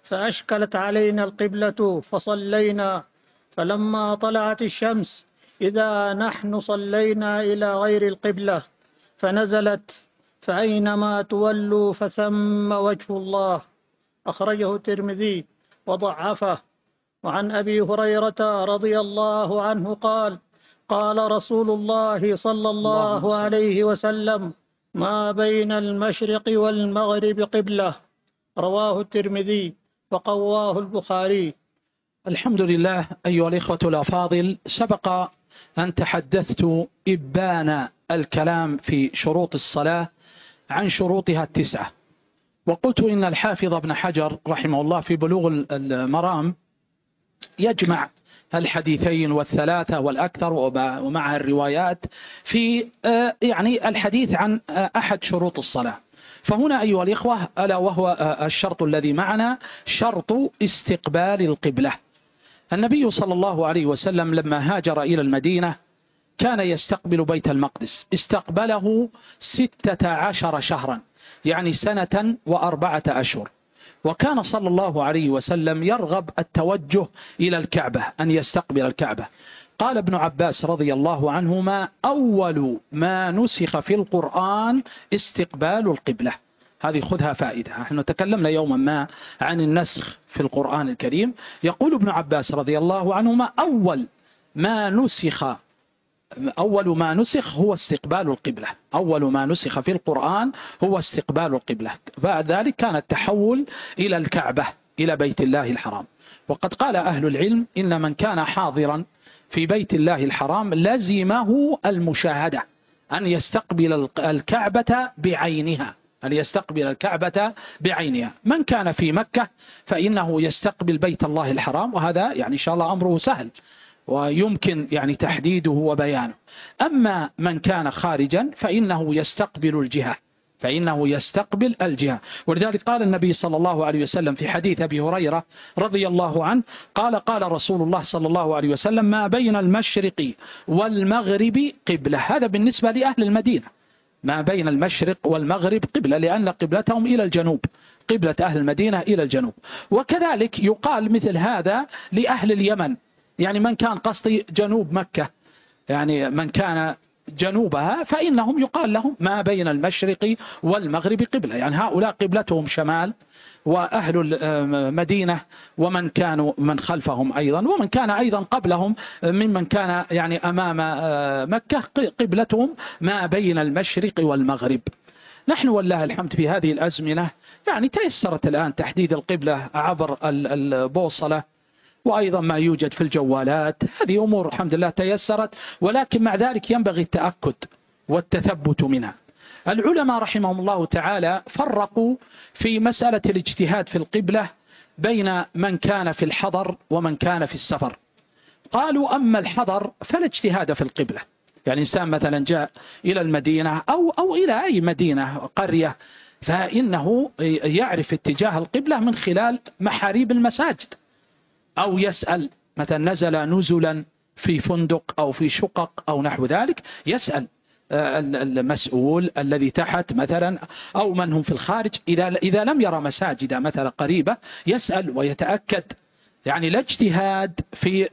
[SPEAKER 2] فأشكلت علينا القبلة فصلينا، فلما طلعت الشمس إذا نحن صلينا إلى غير القبلة، فنزلت فأينما تولوا فثم وجه الله. أخرجه الترمذي وضعفه. وعن أبي هريرة رضي الله عنه قال: قال رسول الله صلى الله عليه وسلم: ما بين المشرق والمغرب قبلة. رواه الترمذي وقواه البخاري.
[SPEAKER 1] الحمد لله. أيها الإخوة الأفاضل، سبق أن تحدثت إبان الكلام في شروط الصلاة عن شروطها 9، وقلت إن الحافظ ابن حجر رحمه الله في بلوغ المرام يجمع الحديثين والثلاثة والأكثر ومع الروايات في يعني الحديث عن أحد شروط الصلاة. فهنا أيها الإخوة ألا وهو الشرط الذي معنا، شرط استقبال القبلة. النبي صلى الله عليه وسلم لما هاجر إلى المدينة كان يستقبل بيت المقدس، استقبله 16 شهرا، يعني 1 و4 أشهر. وكان صلى الله عليه وسلم يرغب التوجه إلى الكعبة، أن يستقبل الكعبة. قال ابن عباس رضي الله عنهما: أول ما نسخ في القرآن استقبال القبلة. هذه خذها فائدة. نحن تكلمنا يوما ما عن النسخ في القرآن الكريم. يقول ابن عباس رضي الله عنهما: أول ما نسخ هو استقبال القبلة. أول ما نسخ في القرآن هو استقبال القبلة. بعد ذلك كان التحول إلى الكعبة، إلى بيت الله الحرام. وقد قال أهل العلم إن من كان حاضرا في بيت الله الحرام لزمه المشاهدة، أن يستقبل الكعبة بعينها، أن يستقبل الكعبة بعينها. من كان في مكة فإنه يستقبل بيت الله الحرام، وهذا يعني إن شاء الله أمره سهل ويمكن يعني تحديده وبيانه. أما من كان خارجا فإنه يستقبل الجهة. ولذلك قال النبي صلى الله عليه وسلم في حديث أبي هريرة رضي الله عنه قال رسول الله صلى الله عليه وسلم: ما بين المشرق والمغرب قبلة. هذا بالنسبة لأهل المدينة، ما بين المشرق والمغرب قبلة، لأن قبلتهم إلى الجنوب، قبلة أهل المدينة إلى الجنوب. وكذلك يقال مثل هذا لأهل اليمن، يعني من كان قصدي جنوب مكة، يعني من كان جنوبها فإنهم يقال لهم ما بين المشرق والمغرب قبلة، يعني هؤلاء قبلتهم شمال، وأهل المدينة ومن كانوا من خلفهم أيضا، ومن كان أيضا قبلهم ممن كان يعني أمام مكة قبلتهم ما بين المشرق والمغرب. نحن والله الحمد في هذه الأزمنة يعني تيسرت الآن تحديد القبلة عبر البوصلة، وأيضا ما يوجد في الجوالات. هذه أمور الحمد لله تيسرت، ولكن مع ذلك ينبغي التأكد والتثبت منها. العلماء رحمهم الله تعالى فرقوا في مسألة الاجتهاد في القبلة بين من كان في الحضر ومن كان في السفر. قالوا: أما الحضر فلا اجتهاد في القبلة، يعني إنسان مثلا جاء إلى المدينة أو إلى أي مدينة قرية، فإنه يعرف اتجاه القبلة من خلال محاريب المساجد، أو يسأل مثلا نزلا في فندق أو في شقق أو نحو ذلك، يسأل المسؤول الذي تحت مثلا أو من هم في الخارج، إذا لم يرى مساجد مثلا قريبة يسأل ويتأكد. يعني لا اجتهاد في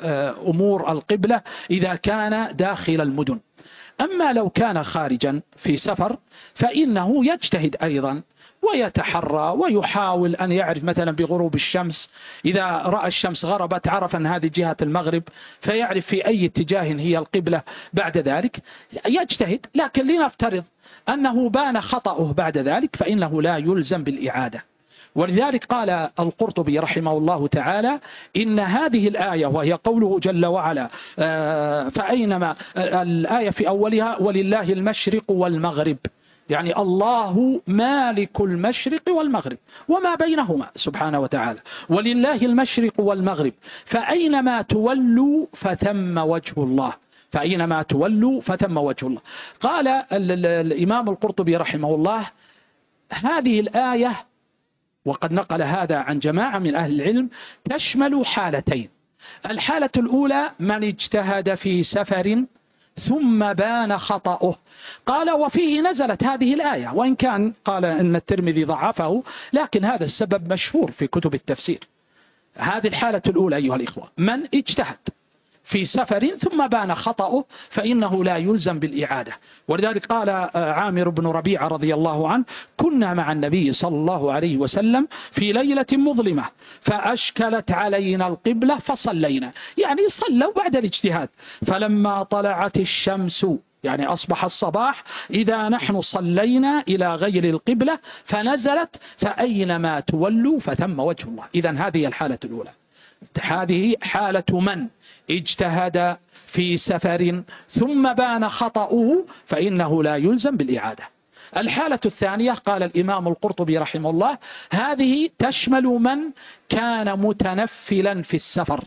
[SPEAKER 1] أمور القبلة إذا كان داخل المدن. أما لو كان خارجا في سفر فإنه يجتهد أيضا ويتحرى ويحاول أن يعرف مثلا بغروب الشمس، إذا رأى الشمس غربت عرف أن هذه جهة المغرب، فيعرف في أي اتجاه هي القبلة. بعد ذلك يجتهد، لكن لنفترض أنه بان خطأه بعد ذلك فإنه لا يلزم بالإعادة. ولذلك قال القرطبي رحمه الله تعالى: إن هذه الآية، وهي قوله جل وعلا فأينما، الآية في أولها ولله المشرق والمغرب، يعني الله مالك المشرق والمغرب وما بينهما سبحانه وتعالى، ولله المشرق والمغرب فأينما تولوا فثم وجه الله، فأينما تولوا فثم وجه الله. قال الإمام القرطبي رحمه الله: هذه الآية، وقد نقل هذا عن جماعة من أهل العلم، تشمل حالتين. الحالة الأولى من اجتهد في سفر ثم بان خطأه. قال وفيه نزلت هذه الآية، وإن كان قال أن الترمذي ضعفه، لكن هذا السبب مشهور في كتب التفسير. هذه الحالة الأولى أيها الإخوة، من اجتهد في سفر ثم بان خطأه فإنه لا يلزم بالإعادة. ولذلك قال عامر بن ربيعة رضي الله عنه: كنا مع النبي صلى الله عليه وسلم في ليلة مظلمة فأشكلت علينا القبلة فصلينا، يعني صلوا بعد الاجتهاد، فلما طلعت الشمس يعني أصبح الصباح إذا نحن صلينا إلى غير القبلة فنزلت فأينما تولوا فثم وجه الله. إذن هذه الحالة الأولى، هذه حالة من اجتهد في سفر ثم بان خطأه فإنه لا يلزم بالإعادة. الحالة الثانية قال الإمام القرطبي رحمه الله: هذه تشمل من كان متنفلا في السفر،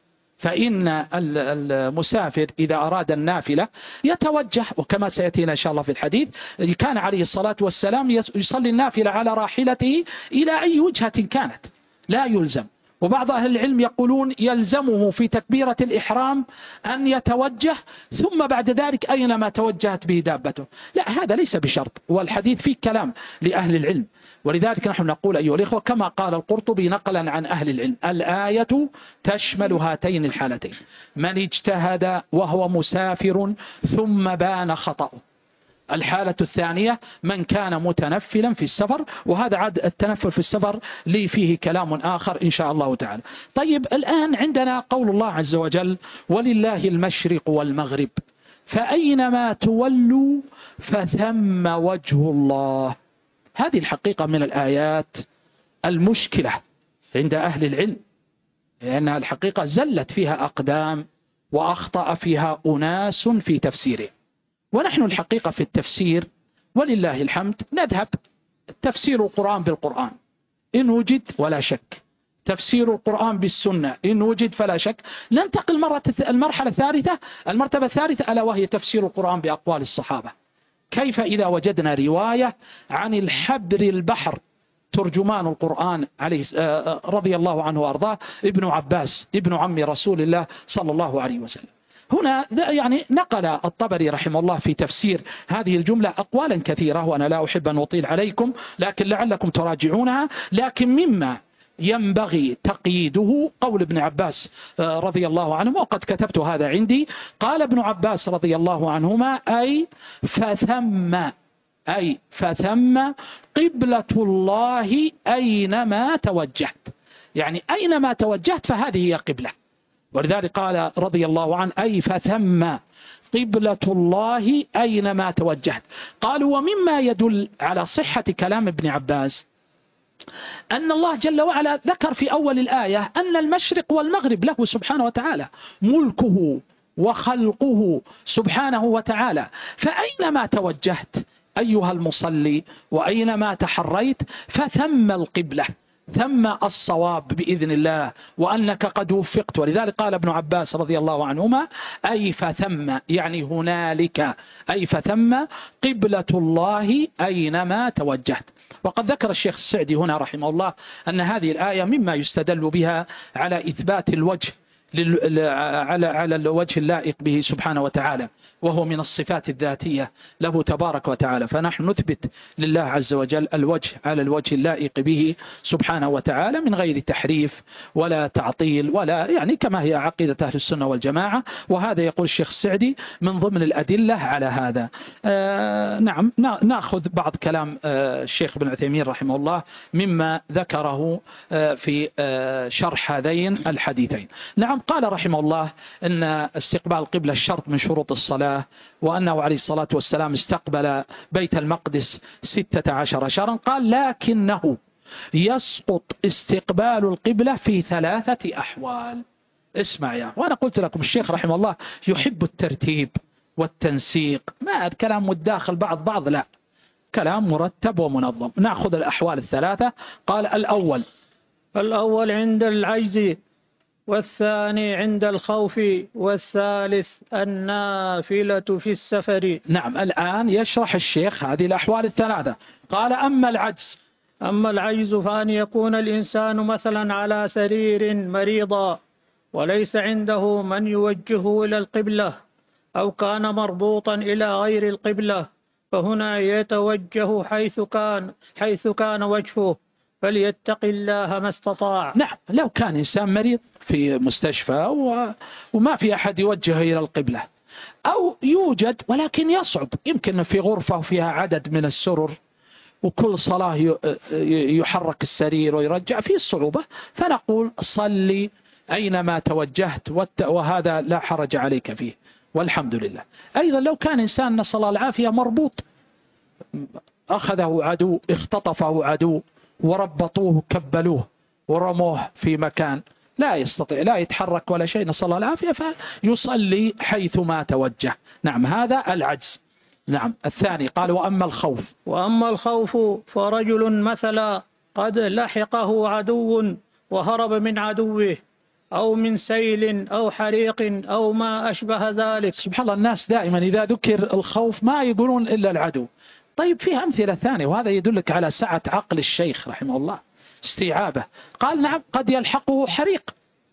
[SPEAKER 1] فإن المسافر إذا أراد النافلة يتوجه، وكما سيأتينا إن شاء الله في الحديث كان عليه الصلاة والسلام يصلي النافلة على راحلته إلى أي وجهة كانت، لا يلزم. وبعض أهل العلم يقولون يلزمه في تكبيرة الإحرام أن يتوجه ثم بعد ذلك أينما توجهت به دابته. لا، هذا ليس بشرط، والحديث فيه كلام لأهل العلم. ولذلك نحن نقول أيها الإخوة كما قال القرطبي نقلا عن أهل العلم: الآية تشمل هاتين الحالتين، من اجتهد وهو مسافر ثم بان خطأه. الحالة الثانية من كان متنفلا في السفر، وهذا عاد التنفل في السفر لي فيه كلام آخر إن شاء الله تعالى. طيب، الآن عندنا قول الله عز وجل: ولله المشرق والمغرب فأينما تولوا فثم وجه الله. هذه الحقيقة من الآيات المشكلة عند أهل العلم، لأنها الحقيقة زلت فيها أقدام وأخطأ فيها أناس في تفسيره. ونحن الحقيقة في التفسير ولله الحمد نذهب تفسير القرآن بالقرآن إن وجد ولا شك، تفسير القرآن بالسنة إن وجد فلا شك. ننتقل المرتبة الثالثة ألا وهي تفسير القرآن بأقوال الصحابة. كيف إذا وجدنا رواية عن الحبر البحر ترجمان القرآن عليه رضي الله عنه وأرضاه ابن عباس ابن عم رسول الله صلى الله عليه وسلم. هنا يعني نقل الطبري رحمه الله في تفسير هذه الجملة أقوالا كثيرة، وأنا لا أحب أن أطيل عليكم لكن لعلكم تراجعونها. لكن مما ينبغي تقييده قول ابن عباس رضي الله عنه، وقد كتبت هذا عندي. قال ابن عباس رضي الله عنهما: أي فثم قبلة الله أينما توجهت، يعني أينما توجهت فهذه هي قبلة. ولذلك قال رضي الله عنه: أي فثم قبلة الله أينما توجهت. قالوا: ومما يدل على صحة كلام ابن عباس أن الله جل وعلا ذكر في أول الآية أن المشرق والمغرب له سبحانه وتعالى، ملكه وخلقه سبحانه وتعالى، فأينما توجهت أيها المصلي وأينما تحريت فثم القبلة، ثم الصواب بإذن الله، وأنك قد وفقت. ولذلك قال ابن عباس رضي الله عنهما: أي فثم، يعني هنالك، أي فثم قبلة الله أينما توجهت. وقد ذكر الشيخ السعدي هنا رحمه الله أن هذه الآية مما يستدل بها على إثبات الوجه على الوجه اللائق به سبحانه وتعالى، وهو من الصفات الذاتية له تبارك وتعالى. فنحن نثبت لله عز وجل الوجه على الوجه اللائق به سبحانه وتعالى من غير تحريف ولا تعطيل، ولا يعني كما هي عقيدة أهل السنة والجماعة. وهذا يقول الشيخ السعدي من ضمن الأدلة على هذا. نعم، نأخذ بعض كلام الشيخ بن عثيمين رحمه الله مما ذكره في شرح هذين الحديثين. نعم، قال رحمه الله أن استقبال القبلة الشرط من شروط الصلاة، وأنه عليه الصلاة والسلام استقبل بيت المقدس 16 شهرا. قال: لكنه يسقط استقبال القبلة في 3 أحوال. اسمع يا، وأنا قلت لكم الشيخ رحمه الله يحب الترتيب والتنسيق، ما الكلام متداخل بعض، لا، كلام مرتب ومنظم. نأخذ الأحوال ال3. قال: الأول عند العجز، والثاني عند الخوف، والثالث النافلة في السفر. نعم، الآن يشرح الشيخ هذه الأحوال ال3. قال: أما العجز فأن يكون الإنسان مثلا على سرير مريضا وليس عنده من يوجهه إلى القبلة،
[SPEAKER 2] أو كان مربوطا إلى غير القبلة، فهنا يتوجه حيث كان وجهه، فليتق الله ما استطاع.
[SPEAKER 1] نعم، لو كان إنسان مريض في مستشفى وما في أحد يوجهه إلى القبلة، أو يوجد ولكن يصعب، يمكن في غرفة وفيها عدد من السرر وكل صلاة يحرك السرير ويرجع، فيه الصعوبة، فنقول صلي أينما توجهت، وهذا لا حرج عليك فيه والحمد لله. أيضا لو كان إنسان نسأل الله العافية مربوط، أخذه عدو، اختطفه عدو وربطوه كبلوه ورموه في مكان لا يستطيع، لا يتحرك ولا شيء، نسأل الله العافية، فيصلي حيثما توجه. نعم، هذا العجز. نعم. الثاني قال
[SPEAKER 2] وأما الخوف فرجل مثلا قد لحقه عدو وهرب من عدوه، أو من سيل أو حريق أو ما أشبه ذلك.
[SPEAKER 1] سبحان الله، الناس دائما إذا ذكر الخوف ما يقولون إلا العدو. طيب فيه أمثلة ثانية، وهذا يدلك على سعة عقل الشيخ رحمه الله استيعابه. قال نعم، قد يلحقه حريق،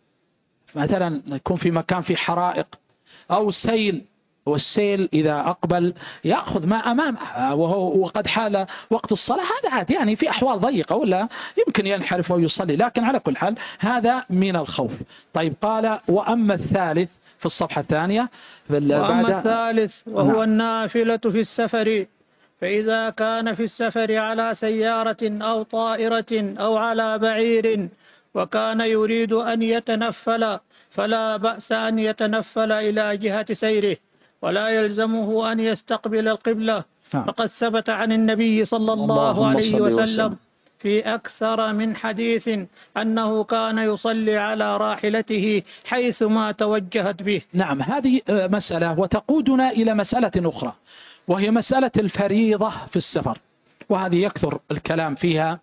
[SPEAKER 1] مثلا يكون في مكان في حرائق، أو سيل، والسيل إذا أقبل يأخذ ما أمامه وقد حال وقت الصلاة، هذا عاد يعني في أحوال ضيقة ولا يمكن ينحرف ويصلي، لكن على كل حال هذا من الخوف. طيب قال وأما الثالث في الصفحة الثانية،
[SPEAKER 2] وأما الثالث وهو النافلة في السفر، فإذا كان في السفر على سيارة أو طائرة أو على بعير وكان يريد أن يتنفل، فلا بأس أن يتنفل إلى جهة سيره، ولا يلزمه أن يستقبل القبلة، فقد ثبت عن النبي صلى الله عليه وسلم في أكثر من حديث أنه كان يصلي على راحلته حيثما توجهت به.
[SPEAKER 1] نعم، هذه مسألة، وتقودنا إلى مسألة أخرى، وهي مسألة الفريضة في السفر، وهذه يكثر الكلام فيها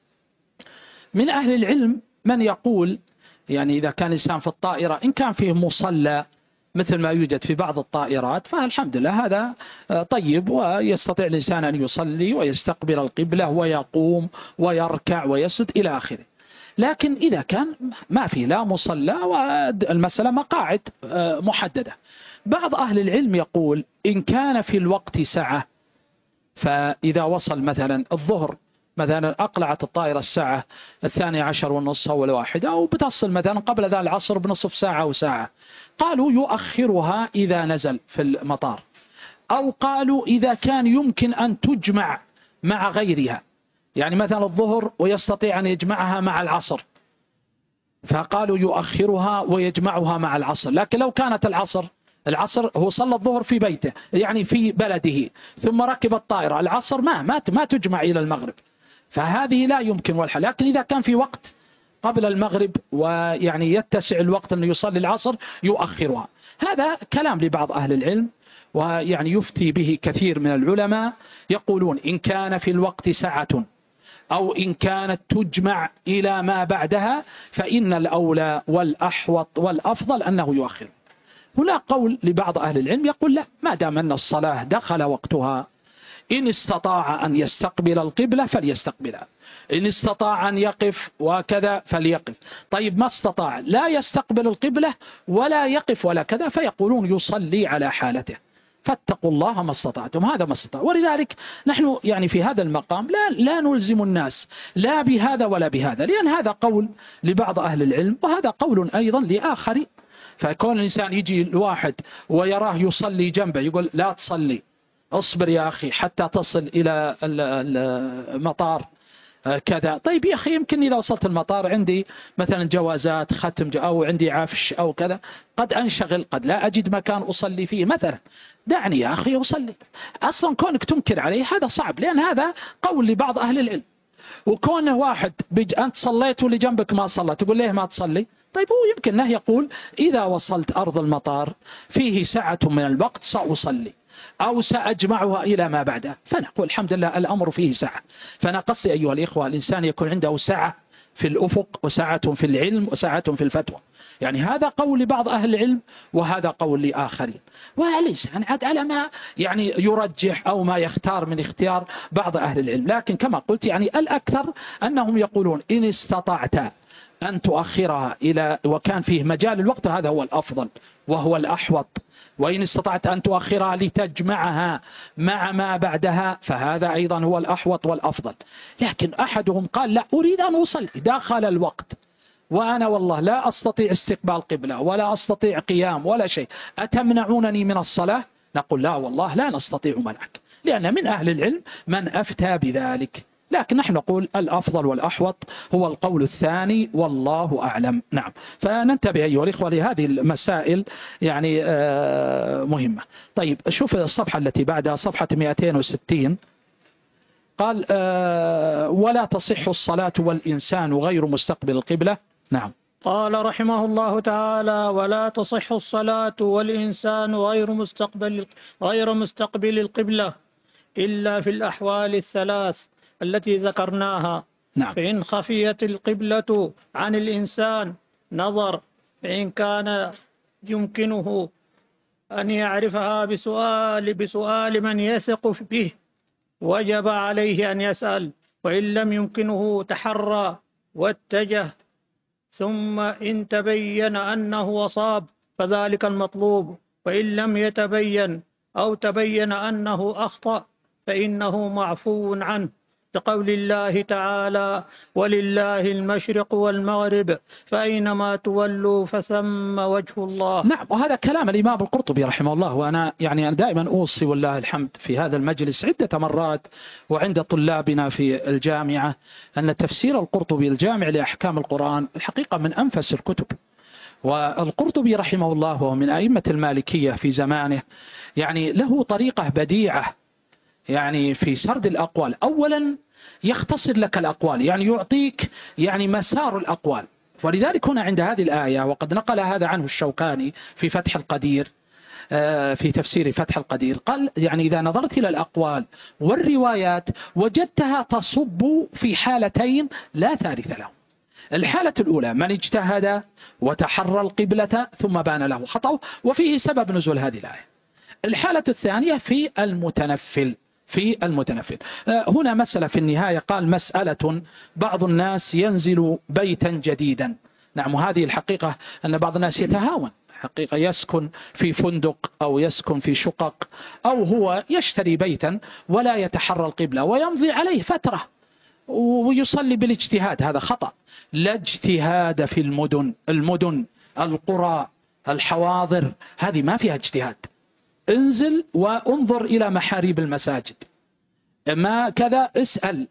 [SPEAKER 1] من أهل العلم. من يقول يعني إذا كان إنسان في الطائرة إن كان فيه مصلى مثل ما يوجد في بعض الطائرات فالحمد لله هذا طيب، ويستطيع الإنسان أن يصلي ويستقبل القبلة ويقوم ويركع ويسجد إلى آخره. لكن إذا كان ما فيه لا مصلى والمسألة مقاعد محددة، بعض أهل العلم يقول إن كان في الوقت سعة، فإذا وصل مثلا الظهر، مثلا أقلعت الطائرة الساعة 12:30 أو 1، أو بتصل مثلا قبل ذا العصر بنصف ساعة أو ساعة، قالوا يؤخرها إذا نزل في المطار، أو قالوا إذا كان يمكن أن تجمع مع غيرها، يعني مثلا الظهر ويستطيع أن يجمعها مع العصر، فقالوا يؤخرها ويجمعها مع العصر. لكن لو كانت العصر هو صلى الظهر في بيته يعني في بلده ثم ركب الطائرة، العصر ما تجمع إلى المغرب، فهذه لا يمكن والحل. لكن إذا كان في وقت قبل المغرب ويعني يتسع الوقت أنه يصلي العصر يؤخرها. هذا كلام لبعض أهل العلم، ويعني يفتي به كثير من العلماء، يقولون إن كان في الوقت سعة أو إن كانت تجمع إلى ما بعدها فإن الأولى والأحوط والأفضل أنه يؤخر. هنا قول لبعض أهل العلم يقول لا، ما دام أن الصلاة دخل وقتها إن استطاع أن يستقبل القبلة فليستقبلها، إن استطاع أن يقف وكذا فليقف. طيب ما استطاع لا يستقبل القبلة ولا يقف ولا كذا، فيقولون يصلي على حالته، فاتقوا الله ما استطعتم، هذا ما استطاع. ولذلك نحن يعني في هذا المقام لا نلزم الناس لا بهذا ولا بهذا، لأن هذا قول لبعض أهل العلم وهذا قول أيضا لآخر. فيكون الإنسان يجي الواحد ويراه يصلي جنبه يقول لا تصلي، اصبر يا أخي حتى تصل إلى المطار كذا. طيب يا أخي يمكن إذا وصلت المطار عندي مثلا جوازات ختم أو عندي عفش أو كذا، قد أنشغل، قد لا أجد مكان أصلي فيه مثلا، دعني يا أخي أصلي. أصلا كونك تنكر عليه هذا صعب، لأن هذا قول لبعض أهل العلم. وكونه واحد أنت صليت واللي جنبك ما صلى تقول ليه ما تصلي؟ طيب هو يمكن أنه يقول إذا وصلت أرض المطار فيه ساعة من الوقت سأصلي أو سأجمعها إلى ما بعده، فنقول الحمد لله الأمر فيه سعة. فأنا قصدي أيها الإخوة الإنسان يكون عنده سعة في الأفق وسعة في العلم وسعة في الفتوى. يعني هذا قول لبعض أهل العلم وهذا قول لآخرين، وليس يعني على ما يعني يرجح أو ما يختار من اختيار بعض أهل العلم. لكن كما قلت يعني الأكثر أنهم يقولون إن استطعت أن تؤخرها إلى وكان فيه مجال الوقت هذا هو الأفضل وهو الأحوط، وإن استطعت أن تؤخرها لتجمعها مع ما بعدها فهذا أيضا هو الأحوط والأفضل. لكن أحدهم قال لا أريد أن أصلي داخل الوقت وأنا والله لا أستطيع استقبال قبلة ولا أستطيع قيام ولا شيء، أتمنعونني من الصلاة؟ نقول لا والله لا نستطيع منعك، لأن من أهل العلم من أفتى بذلك. لكن نحن نقول الأفضل والأحوط هو القول الثاني والله أعلم. نعم، فننتبه أيها الإخوة لهذه المسائل يعني مهمة. طيب شوف الصفحة التي بعدها صفحة 260. قال ولا تصح الصلاة والإنسان غير مستقبل القبلة. نعم.
[SPEAKER 2] قال رحمه الله تعالى ولا تصح الصلاة والإنسان غير مستقبل القبلة إلا في الأحوال الثلاث التي ذكرناها.
[SPEAKER 1] نعم.
[SPEAKER 2] فإن خفيت القبلة عن الإنسان نظر، فإن كان يمكنه أن يعرفها بسؤال من يثق به وجب عليه أن يسأل، وإن لم يمكنه تحرى واتجه، ثم إن تبين أنه أصاب فذلك المطلوب، وإن لم يتبين أو تبين أنه أخطأ فإنه معفو عنه، لقول الله تعالى ولله المشرق والمغرب فأينما تولوا فثم وجه الله.
[SPEAKER 1] نعم، وهذا كلام الإمام القرطبي رحمه الله. وأنا يعني دائما أوصي والله الحمد في هذا المجلس عدة مرات وعند طلابنا في الجامعة أن تفسير القرطبي الجامع لأحكام القرآن الحقيقة من أنفس الكتب. والقرطبي رحمه الله وهو من أئمة المالكية في زمانه يعني له طريقة بديعة يعني في سرد الأقوال. أولا يختصر لك الأقوال، يعني يعطيك يعني مسار الأقوال. ولذلك هنا عند هذه الآية وقد نقل هذا عنه الشوكاني في فتح القدير في تفسير فتح القدير، قال يعني إذا نظرت إلى الأقوال والروايات وجدتها تصب في حالتين لا ثالث لهم. الحالة الأولى من اجتهد وتحرى القبلة ثم بان له خطأه وفيه سبب نزول هذه الآية. الحالة الثانية في المتنفل. هنا مسألة في النهاية، قال مسألة بعض الناس ينزل بيتا جديدا. نعم، هذه الحقيقة أن بعض الناس يتهاون حقيقة، يسكن في فندق أو يسكن في شقق أو هو يشتري بيتا ولا يتحرى القبلة ويمضي عليه فترة ويصلي بالاجتهاد. هذا خطأ. لا اجتهاد في المدن القرى الحواضر هذه ما فيها اجتهاد. انزل وانظر إلى محاريب المساجد، ما كذا اسأل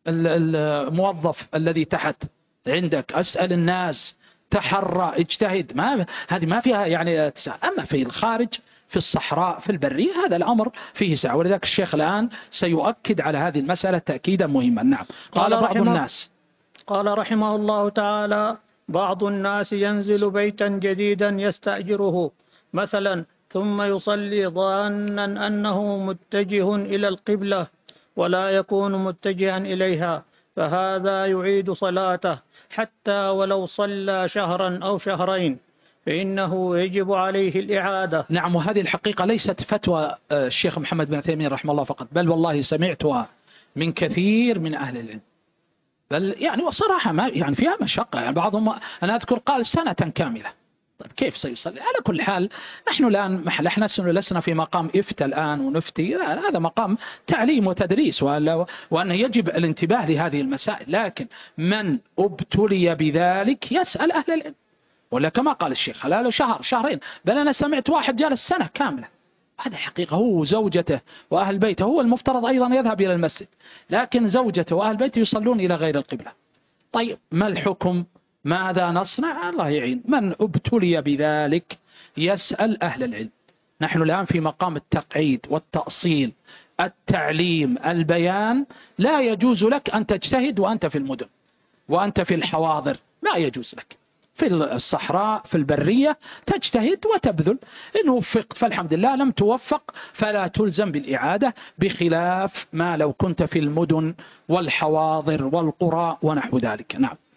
[SPEAKER 1] الموظف الذي تحت عندك، اسأل الناس، تحرى، اجتهد. هذه ما فيها يعني تسعة. أما في الخارج في الصحراء في البرية هذا الأمر فيه سعة، ولذلك الشيخ الآن سيؤكد على هذه المسألة تأكيدا مهما. نعم. قال بعض الناس،
[SPEAKER 2] قال رحمه الله تعالى بعض الناس ينزل بيتا جديدا يستأجره مثلا ثم يصلي ظانا أنه متجه إلى القبلة ولا يكون متجها إليها، فهذا يعيد صلاته حتى ولو صلى شهرا أو شهرين فإنه يجب عليه الإعادة.
[SPEAKER 1] نعم، وهذه الحقيقة ليست فتوى الشيخ محمد بن عثيمين رحمه الله فقط، بل والله سمعتها من كثير من أهل العلم. بل يعني وصراحة ما يعني فيها مشقة. يعني بعضهم أنا أذكر قال سنة كاملة. طيب كيف سيصلي؟ على كل حال نحن الآن احنا لسنا في مقام إفتى الآن ونفتي، هذا مقام تعليم وتدريس، وأن يجب الانتباه لهذه المسائل. لكن من ابتلي بذلك يسأل أهل العلم، ولا كما قال الشيخ لا شهر شهرين، بل أنا سمعت واحد جالس سنة كاملة. هذا حقيقة هو زوجته وأهل بيته، هو المفترض أيضا يذهب إلى المسجد، لكن زوجته وأهل بيته يصلون إلى غير القبلة. طيب ما الحكم؟ ماذا نصنع؟ الله يعين. من ابتلي بذلك يسأل أهل العلم. نحن الآن في مقام التقعيد والتأصيل، التعليم، البيان. لا يجوز لك أن تجتهد وأنت في المدن وأنت في الحواضر، ما يجوز لك. في الصحراء في البرية تجتهد وتبذل، إن وفقت فالحمد لله، لم توفق فلا تلزم بالإعادة، بخلاف ما لو كنت في المدن والحواضر والقرى ونحو ذلك. نعم.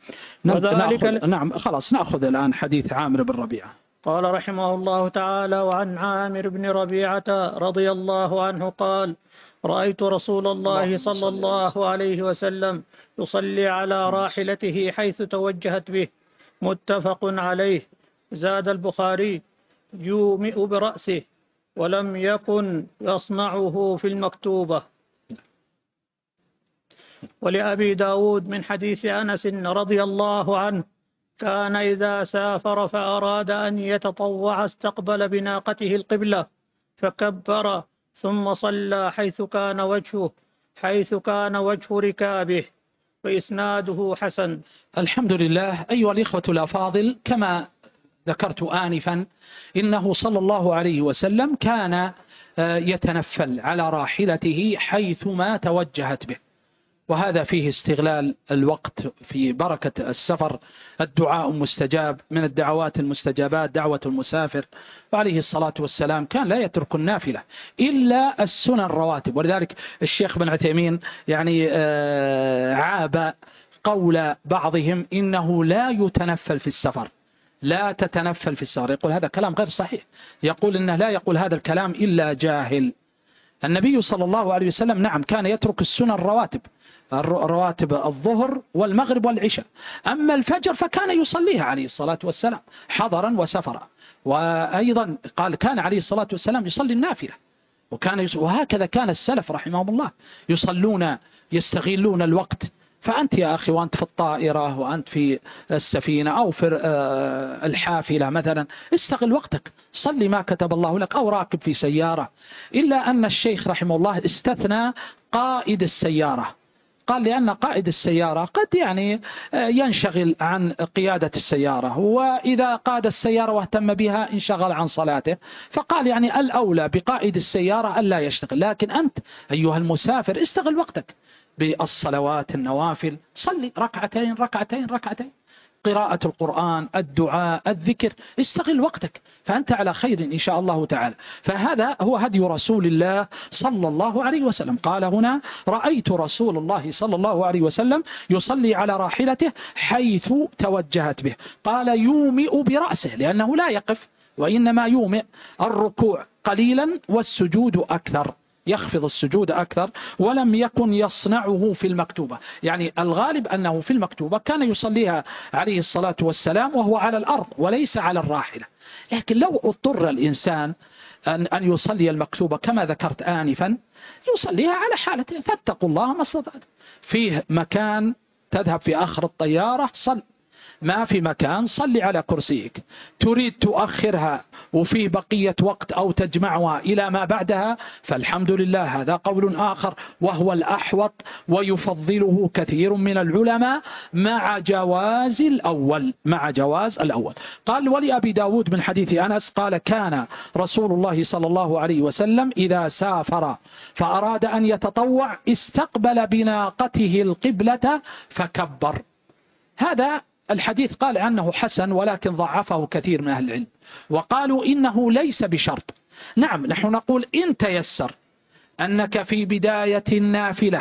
[SPEAKER 1] نعم خلاص نأخذ الآن حديث عامر بن ربيعة.
[SPEAKER 2] قال رحمه الله تعالى: وعن عامر بن ربيعة رضي الله عنه قال: رأيت رسول الله صلى الله عليه وسلم يصلي على راحلته حيث توجهت به. متفق عليه. زاد البخاري: يومئ برأسه، ولم يكن يصنعه في المكتوبة. ولأبي داود من حديث أنس رضي الله عنه: كان إذا سافر فأراد أن يتطوع استقبل بناقته القبلة فكبر ثم صلى حيث كان وجه ركابه. وإسناده حسن.
[SPEAKER 1] الحمد لله. أيها الإخوة الأفاضل، كما ذكرت آنفا إنه صلى الله عليه وسلم كان يتنفل على راحلته حيثما توجهت به، وهذا فيه استغلال الوقت في بركة السفر. الدعاء مستجاب، من الدعوات المستجابات دعوة المسافر، وعليه الصلاة والسلام كان لا يترك النافلة إلا السنن الرواتب. ولذلك الشيخ بن عثيمين يعني عاب قول بعضهم إنه لا يتنفل في السفر، لا تتنفل في السفر. يقول هذا كلام غير صحيح، يقول إنه لا يقول هذا الكلام إلا جاهل. النبي صلى الله عليه وسلم نعم كان يترك السنن الرواتب، رواتب الظهر والمغرب والعشاء، أما الفجر فكان يصليها عليه الصلاة والسلام حضرا وسفرا. وأيضا قال كان عليه الصلاة والسلام يصلي النافلة، وهكذا كان السلف رحمهم الله يصلون، يستغلون الوقت. فأنت يا أخي وأنت في الطائرة وأنت في السفينة أو في الحافلة مثلا، استغل وقتك، صلي ما كتب الله لك، أو راكب في سيارة. إلا أن الشيخ رحمه الله استثنى قائد السيارة، قال لأن قائد السيارة قد يعني ينشغل عن قيادة السيارة، وإذا قاد السيارة واهتم بها انشغل عن صلاته، فقال يعني الأولى بقائد السيارة ألا يشتغل. لكن أنت أيها المسافر استغل وقتك بالصلوات النوافل، صلي ركعتين ركعتين ركعتين، قراءة القرآن، الدعاء، الذكر، استغل وقتك فأنت على خير إن شاء الله تعالى. فهذا هو هدي رسول الله صلى الله عليه وسلم. قال هنا: رأيت رسول الله صلى الله عليه وسلم يصلي على راحلته حيث توجهت به. قال: يومئ برأسه، لأنه لا يقف، وإنما يومئ الركوع قليلا والسجود أكثر، يخفض السجود أكثر. ولم يكن يصنعه في المكتوبة، يعني الغالب أنه في المكتوبة كان يصليها عليه الصلاة والسلام وهو على الأرض وليس على الراحلة. لكن لو اضطر الإنسان أن يصلي المكتوبة كما ذكرت آنفا، يصليها على حالته، فاتقوا الله ما استطعتم. فيه مكان تذهب في آخر الطيارة صل، ما في مكان صلي على كرسيك. تريد تؤخرها وفي بقية وقت أو تجمعها إلى ما بعدها، فالحمد لله، هذا قول آخر وهو الأحوط ويفضله كثير من العلماء مع جواز الأول، مع جواز الأول. قال: ولأبي داود من حديث أنس قال: كان رسول الله صلى الله عليه وسلم إذا سافر فأراد أن يتطوع استقبل بناقته القبلة فكبر. هذا الحديث قال عنه حسن، ولكن ضعفه كثير من أهل العلم وقالوا إنه ليس بشرط. نعم نحن نقول إن تيسر أنك في بداية النافلة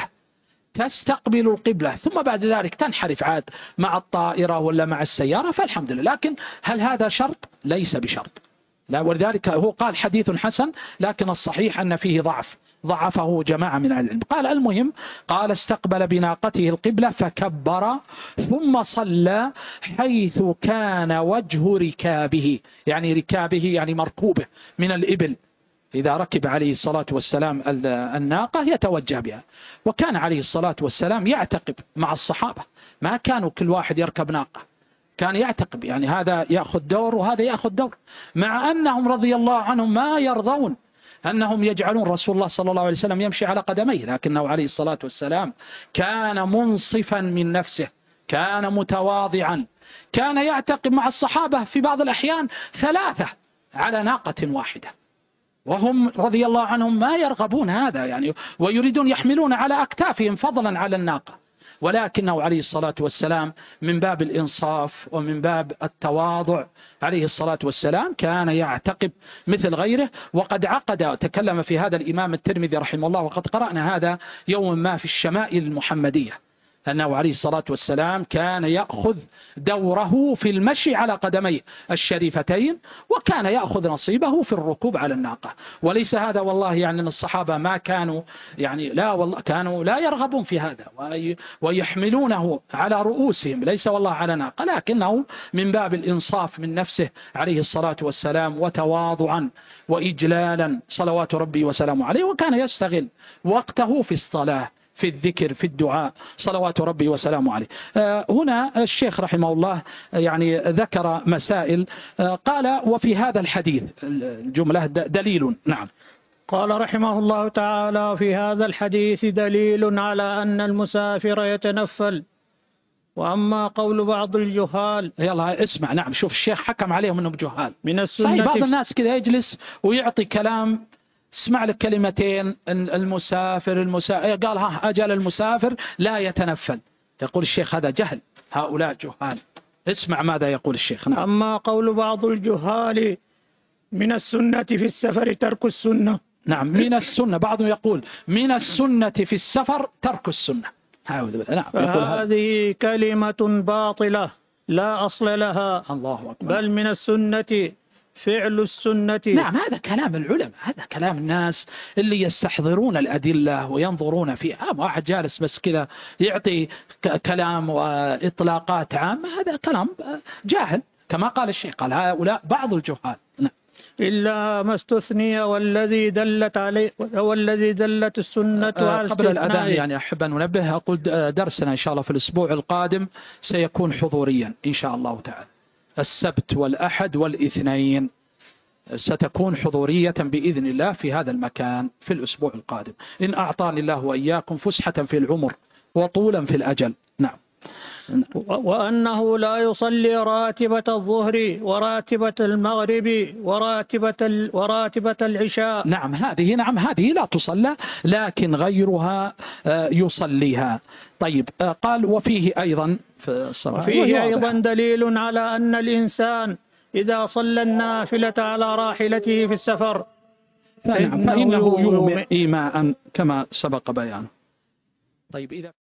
[SPEAKER 1] تستقبل القبلة ثم بعد ذلك تنحرف عاد مع الطائرة ولا مع السيارة فالحمد لله، لكن هل هذا شرط؟ ليس بشرط. لا، ولذلك هو قال حديث حسن، لكن الصحيح أن فيه ضعفه جماعة من أهل العلم. قال المهم، قال: استقبل بناقته القبلة فكبر ثم صلى حيث كان وجه ركابه، يعني ركابه يعني مركوبه من الإبل، إذا ركب عليه الصلاة والسلام الناقة يتوجه بها. وكان عليه الصلاة والسلام يعتقب مع الصحابة، ما كانوا كل واحد يركب ناقة، كان يعتقب، يعني هذا يأخذ دور وهذا يأخذ دور، مع أنهم رضي الله عنهم ما يرضون أنهم يجعلون رسول الله صلى الله عليه وسلم يمشي على قدميه، لكنه عليه الصلاة والسلام كان منصفا من نفسه، كان متواضعا، كان يعتقب مع الصحابة في بعض الأحيان 3 على ناقة واحدة، وهم رضي الله عنهم ما يرغبون هذا يعني، ويريدون يحملون على أكتافهم فضلا على الناقة. ولكنه عليه الصلاة والسلام من باب الإنصاف ومن باب التواضع عليه الصلاة والسلام كان يعتقب مثل غيره. وقد عقد، تكلم في هذا الإمام الترمذي رحمه الله، وقد قرأنا هذا يوم ما في الشمائل المحمدية، أنه عليه الصلاة والسلام كان يأخذ دوره في المشي على قدميه الشريفتين، وكان يأخذ نصيبه في الركوب على الناقة. وليس هذا والله يعني أن الصحابة ما كانوا يعني، لا والله كانوا لا يرغبون في هذا ويحملونه على رؤوسهم، ليس والله على ناقة، لكنه من باب الإنصاف من نفسه عليه الصلاة والسلام وتواضعا وإجلالا صلوات ربي وسلامه عليه. وكان يستغل وقته في الصلاة، في الذكر، في الدعاء صلوات ربي وسلامه عليه. هنا الشيخ رحمه الله يعني ذكر مسائل، قال وفي هذا الحديث الجملة دليل. نعم.
[SPEAKER 2] قال رحمه الله تعالى: في هذا الحديث دليل على أن المسافر يتنفل. وأما قول بعض الجهال،
[SPEAKER 1] يلا اسمع. نعم، شوف الشيخ حكم عليهم أنهم جهال.
[SPEAKER 2] من السنة
[SPEAKER 1] صحيح بعض الناس كذا يجلس ويعطي كلام، اسمع لك كلمتين المسافر قال ها أجل المسافر لا يتنفل. يقول الشيخ هذا جهل، هؤلاء جهال. اسمع ماذا يقول الشيخ. نعم.
[SPEAKER 2] أما قول بعض الجهال من السنة في السفر ترك السنة.
[SPEAKER 1] نعم، من السنة. بعضهم يقول من السنة في السفر ترك السنة. نعم.
[SPEAKER 2] فهذه كلمة باطلة لا أصل لها.
[SPEAKER 1] الله أكبر.
[SPEAKER 2] بل من السنة فعل السنة.
[SPEAKER 1] نعم، هذا كلام العلماء، هذا كلام الناس اللي يستحضرون الأدلة وينظرون فيها. واحد جالس بس كذا يعطي كلام وإطلاقات عامة، هذا كلام جاهل كما قال الشيخ، قال هؤلاء بعض الجهال. نعم.
[SPEAKER 2] إلا ما استثني والذي دلت عليه والذي دلت السنة على
[SPEAKER 1] قبل الأذان يعني أحب أن أنبه، أقول درسنا إن شاء الله في الأسبوع القادم سيكون حضوريا إن شاء الله تعالى، السبت والأحد والاثنين ستكون حضورية بإذن الله في هذا المكان في الأسبوع القادم، إن أعطاني الله وإياكم فسحة في العمر وطولا في الأجل. نعم.
[SPEAKER 2] وأنه لا يصلي راتبة الظهر وراتبة المغرب وراتبة العشاء.
[SPEAKER 1] نعم هذه لا تصلى، لكن غيرها يصليها. طيب، قال وفيه أيضا
[SPEAKER 2] دليل على أن الإنسان إذا صلى النافلة على راحلته في السفر
[SPEAKER 1] فإنه يومئ إيماء كما سبق بيانه. طيب إذا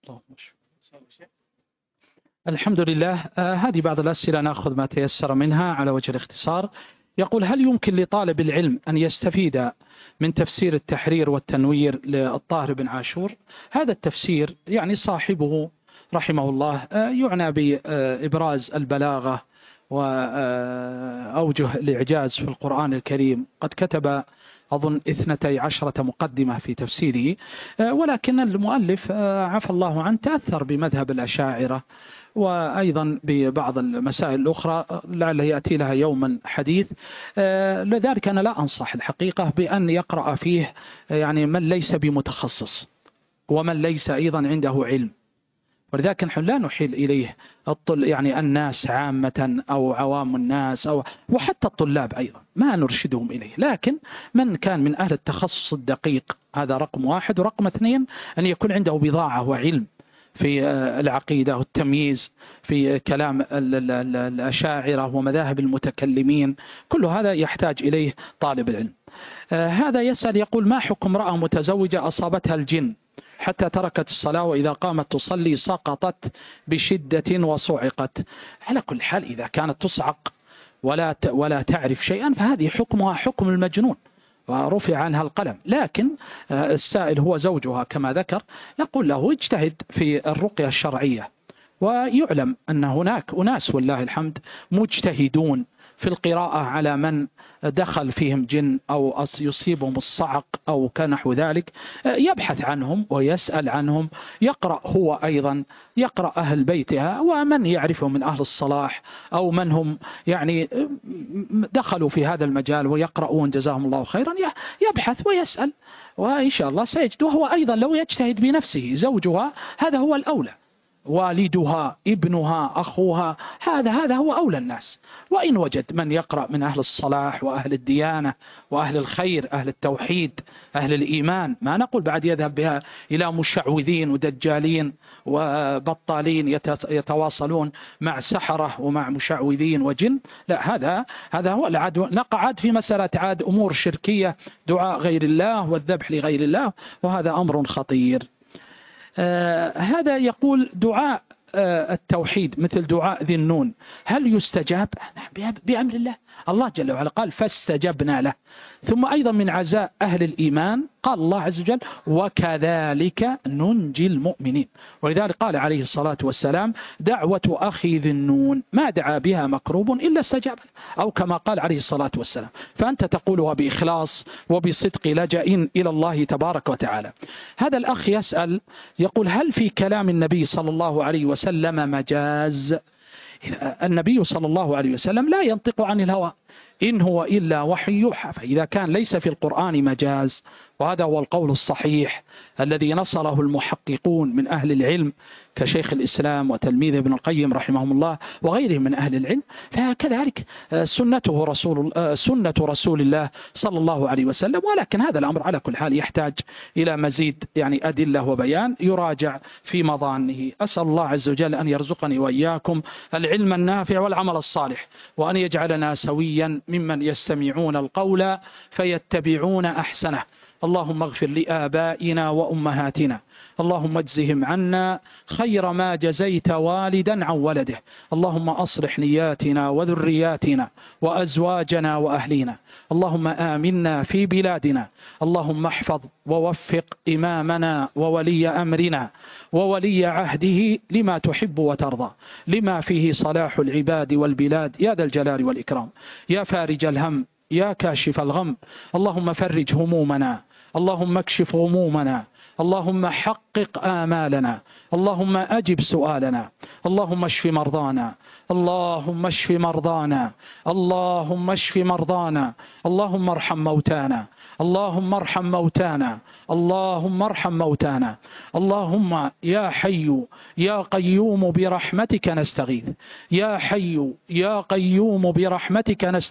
[SPEAKER 1] الحمد لله. هذه بعض الأسئلة نأخذ ما تيسر منها على وجه الاختصار. يقول: هل يمكن لطالب العلم أن يستفيد من تفسير التحرير والتنوير للطاهر بن عاشور؟ هذا التفسير يعني صاحبه رحمه الله يعنى بإبراز البلاغة وأوجه الإعجاز في القرآن الكريم. قد كتب أظن 12 مقدمة في تفسيره، ولكن المؤلف عفى الله عنه تأثر بمذهب الأشاعرة وأيضا ببعض المسائل الأخرى لعله يأتي لها يوما حديث. لذلك أنا لا أنصح الحقيقة بأن يقرأ فيه يعني من ليس بمتخصص ومن ليس أيضا عنده علم، ولذلك نحن لا نحيل إليه يعني الناس عامة أو عوام الناس وحتى الطلاب أيضا ما نرشدهم إليه، لكن من كان من أهل التخصص الدقيق هذا رقم واحد. ورقم 2 أن يكون عنده بضاعة وعلم في العقيدة والتمييز في كلام الأشاعرة ومذاهب المتكلمين، كل هذا يحتاج إليه طالب العلم. هذا يسأل يقول: ما حكم امرأة متزوجة أصابتها الجن حتى تركت الصلاة وإذا قامت تصلي سقطت بشدة وصعقت؟ على كل حال إذا كانت تصعق ولا تعرف شيئا فهذه حكمها حكم المجنون ورفع عنها القلم. لكن السائل هو زوجها كما ذكر، نقول له اجتهد في الرقية الشرعية، ويعلم أن هناك أناس والله الحمد مجتهدون في القراءة على من دخل فيهم جن أو يصيبهم الصعق أو كنحو ذلك، يبحث عنهم ويسأل عنهم، يقرأ هو أيضا، يقرأ أهل بيتها ومن يعرفهم من أهل الصلاح أو من هم يعني دخلوا في هذا المجال ويقرؤون جزاهم الله خيرا، يبحث ويسأل وإن شاء الله سيجد. وهو أيضا لو يجتهد بنفسه زوجها هذا هو الأولى، والدها ابنها أخوها هذا هو أولى الناس. وإن وجد من يقرأ من أهل الصلاح وأهل الديانة وأهل الخير أهل التوحيد أهل الإيمان، ما نقول بعد يذهب بها إلى مشعوذين ودجالين وبطالين يتواصلون مع سحرة ومع مشعوذين وجن، لا، هذا هو نقع في مسألة عاد أمور شركية، دعاء غير الله والذبح لغير الله، وهذا أمر خطير. هذا يقول: دعاء التوحيد مثل دعاء ذي النون هل يستجاب؟ بأمر الله. الله جل وعلا قال: فاستجبنا له. ثم أيضا من عزاء أهل الإيمان قال الله عز وجل: وكذلك ننجي المؤمنين. ولذلك قال عليه الصلاة والسلام: دعوة أخي ذي النون ما دعا بها مكروب إلا استجاب له، أو كما قال عليه الصلاة والسلام. فأنت تقولها بإخلاص وبصدق لجأ إلى الله تبارك وتعالى. هذا الأخ يسأل يقول: هل في كلام النبي صلى الله عليه وسلم مجاز؟ النبي صلى الله عليه وسلم لا ينطق عن الهوى، إن هو إلا وحي يوحى، فإذا كان ليس في القرآن مجاز، وهذا هو القول الصحيح الذي نصره المحققون من أهل العلم كشيخ الإسلام وتلميذ ابن القيم رحمهم الله وغيرهم من أهل العلم، فكذلك سنة رسول الله صلى الله عليه وسلم. ولكن هذا الأمر على كل حال يحتاج إلى مزيد يعني أدلة وبيان يراجع في مضانه. أسأل الله عز وجل أن يرزقني وإياكم العلم النافع والعمل الصالح، وأن يجعلنا سويا ممن يستمعون القول فيتبعون أحسنه. اللهم اغفر لآبائنا وأمهاتنا، اللهم اجزهم عنا خير ما جزيت والدا عن ولده، اللهم أصلح نياتنا وذرياتنا وأزواجنا وأهلينا، اللهم آمنا في بلادنا، اللهم احفظ ووفق إمامنا وولي أمرنا وولي عهده لما تحب وترضى، لما فيه صلاح العباد والبلاد يا ذا الجلال والإكرام. يا فارج الهم، يا كاشف الغم، اللهم فرج همومنا، اللهم اكشف غمومنا، اللهم حقق آمالنا، اللهم أجب سؤالنا، اللهم اشف مرضانا، اللهم اشف مرضانا، اللهم اشف مرضانا، اللهم ارحم موتانا، اللهم ارحم موتانا، اللهم ارحم موتانا. اللهم يا حي يا قيوم برحمتك نستغيث، يا حي يا قيوم برحمتك نستغيث،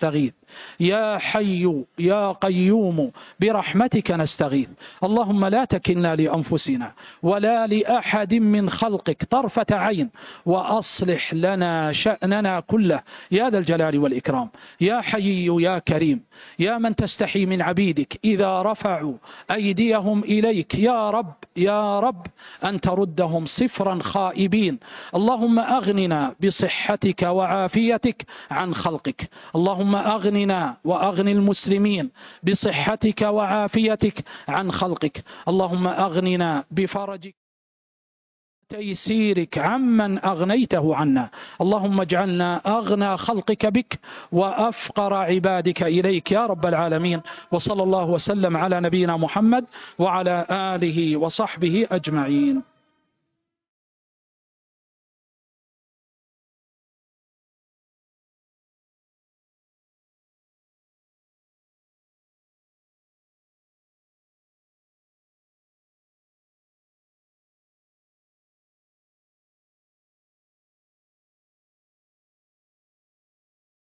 [SPEAKER 1] يا حي يا قيوم برحمتك نستغيث. اللهم لا تكلنا لأنفسنا ولا لأحد من خلقك طرفة عين، وأصلح لنا شأننا كله يا ذا الجلال والإكرام. يا حي يا كريم، يا من تستحي من عبيدك إذا رفعوا أيديهم إليك يا رب يا رب أن تردهم صفرا خائبين. اللهم أغننا بصحتك وعافيتك عن خلقك. اللهم أغننا وأغن المسلمين بصحتك وعافيتك عن خلقك. اللهم أغننا بفرجك تيسيرك عمن أغنيته عنا. اللهم اجعلنا أغنى خلقك بك وأفقر عبادك إليك يا رب العالمين. وصلى الله وسلم على نبينا محمد وعلى آله وصحبه أجمعين.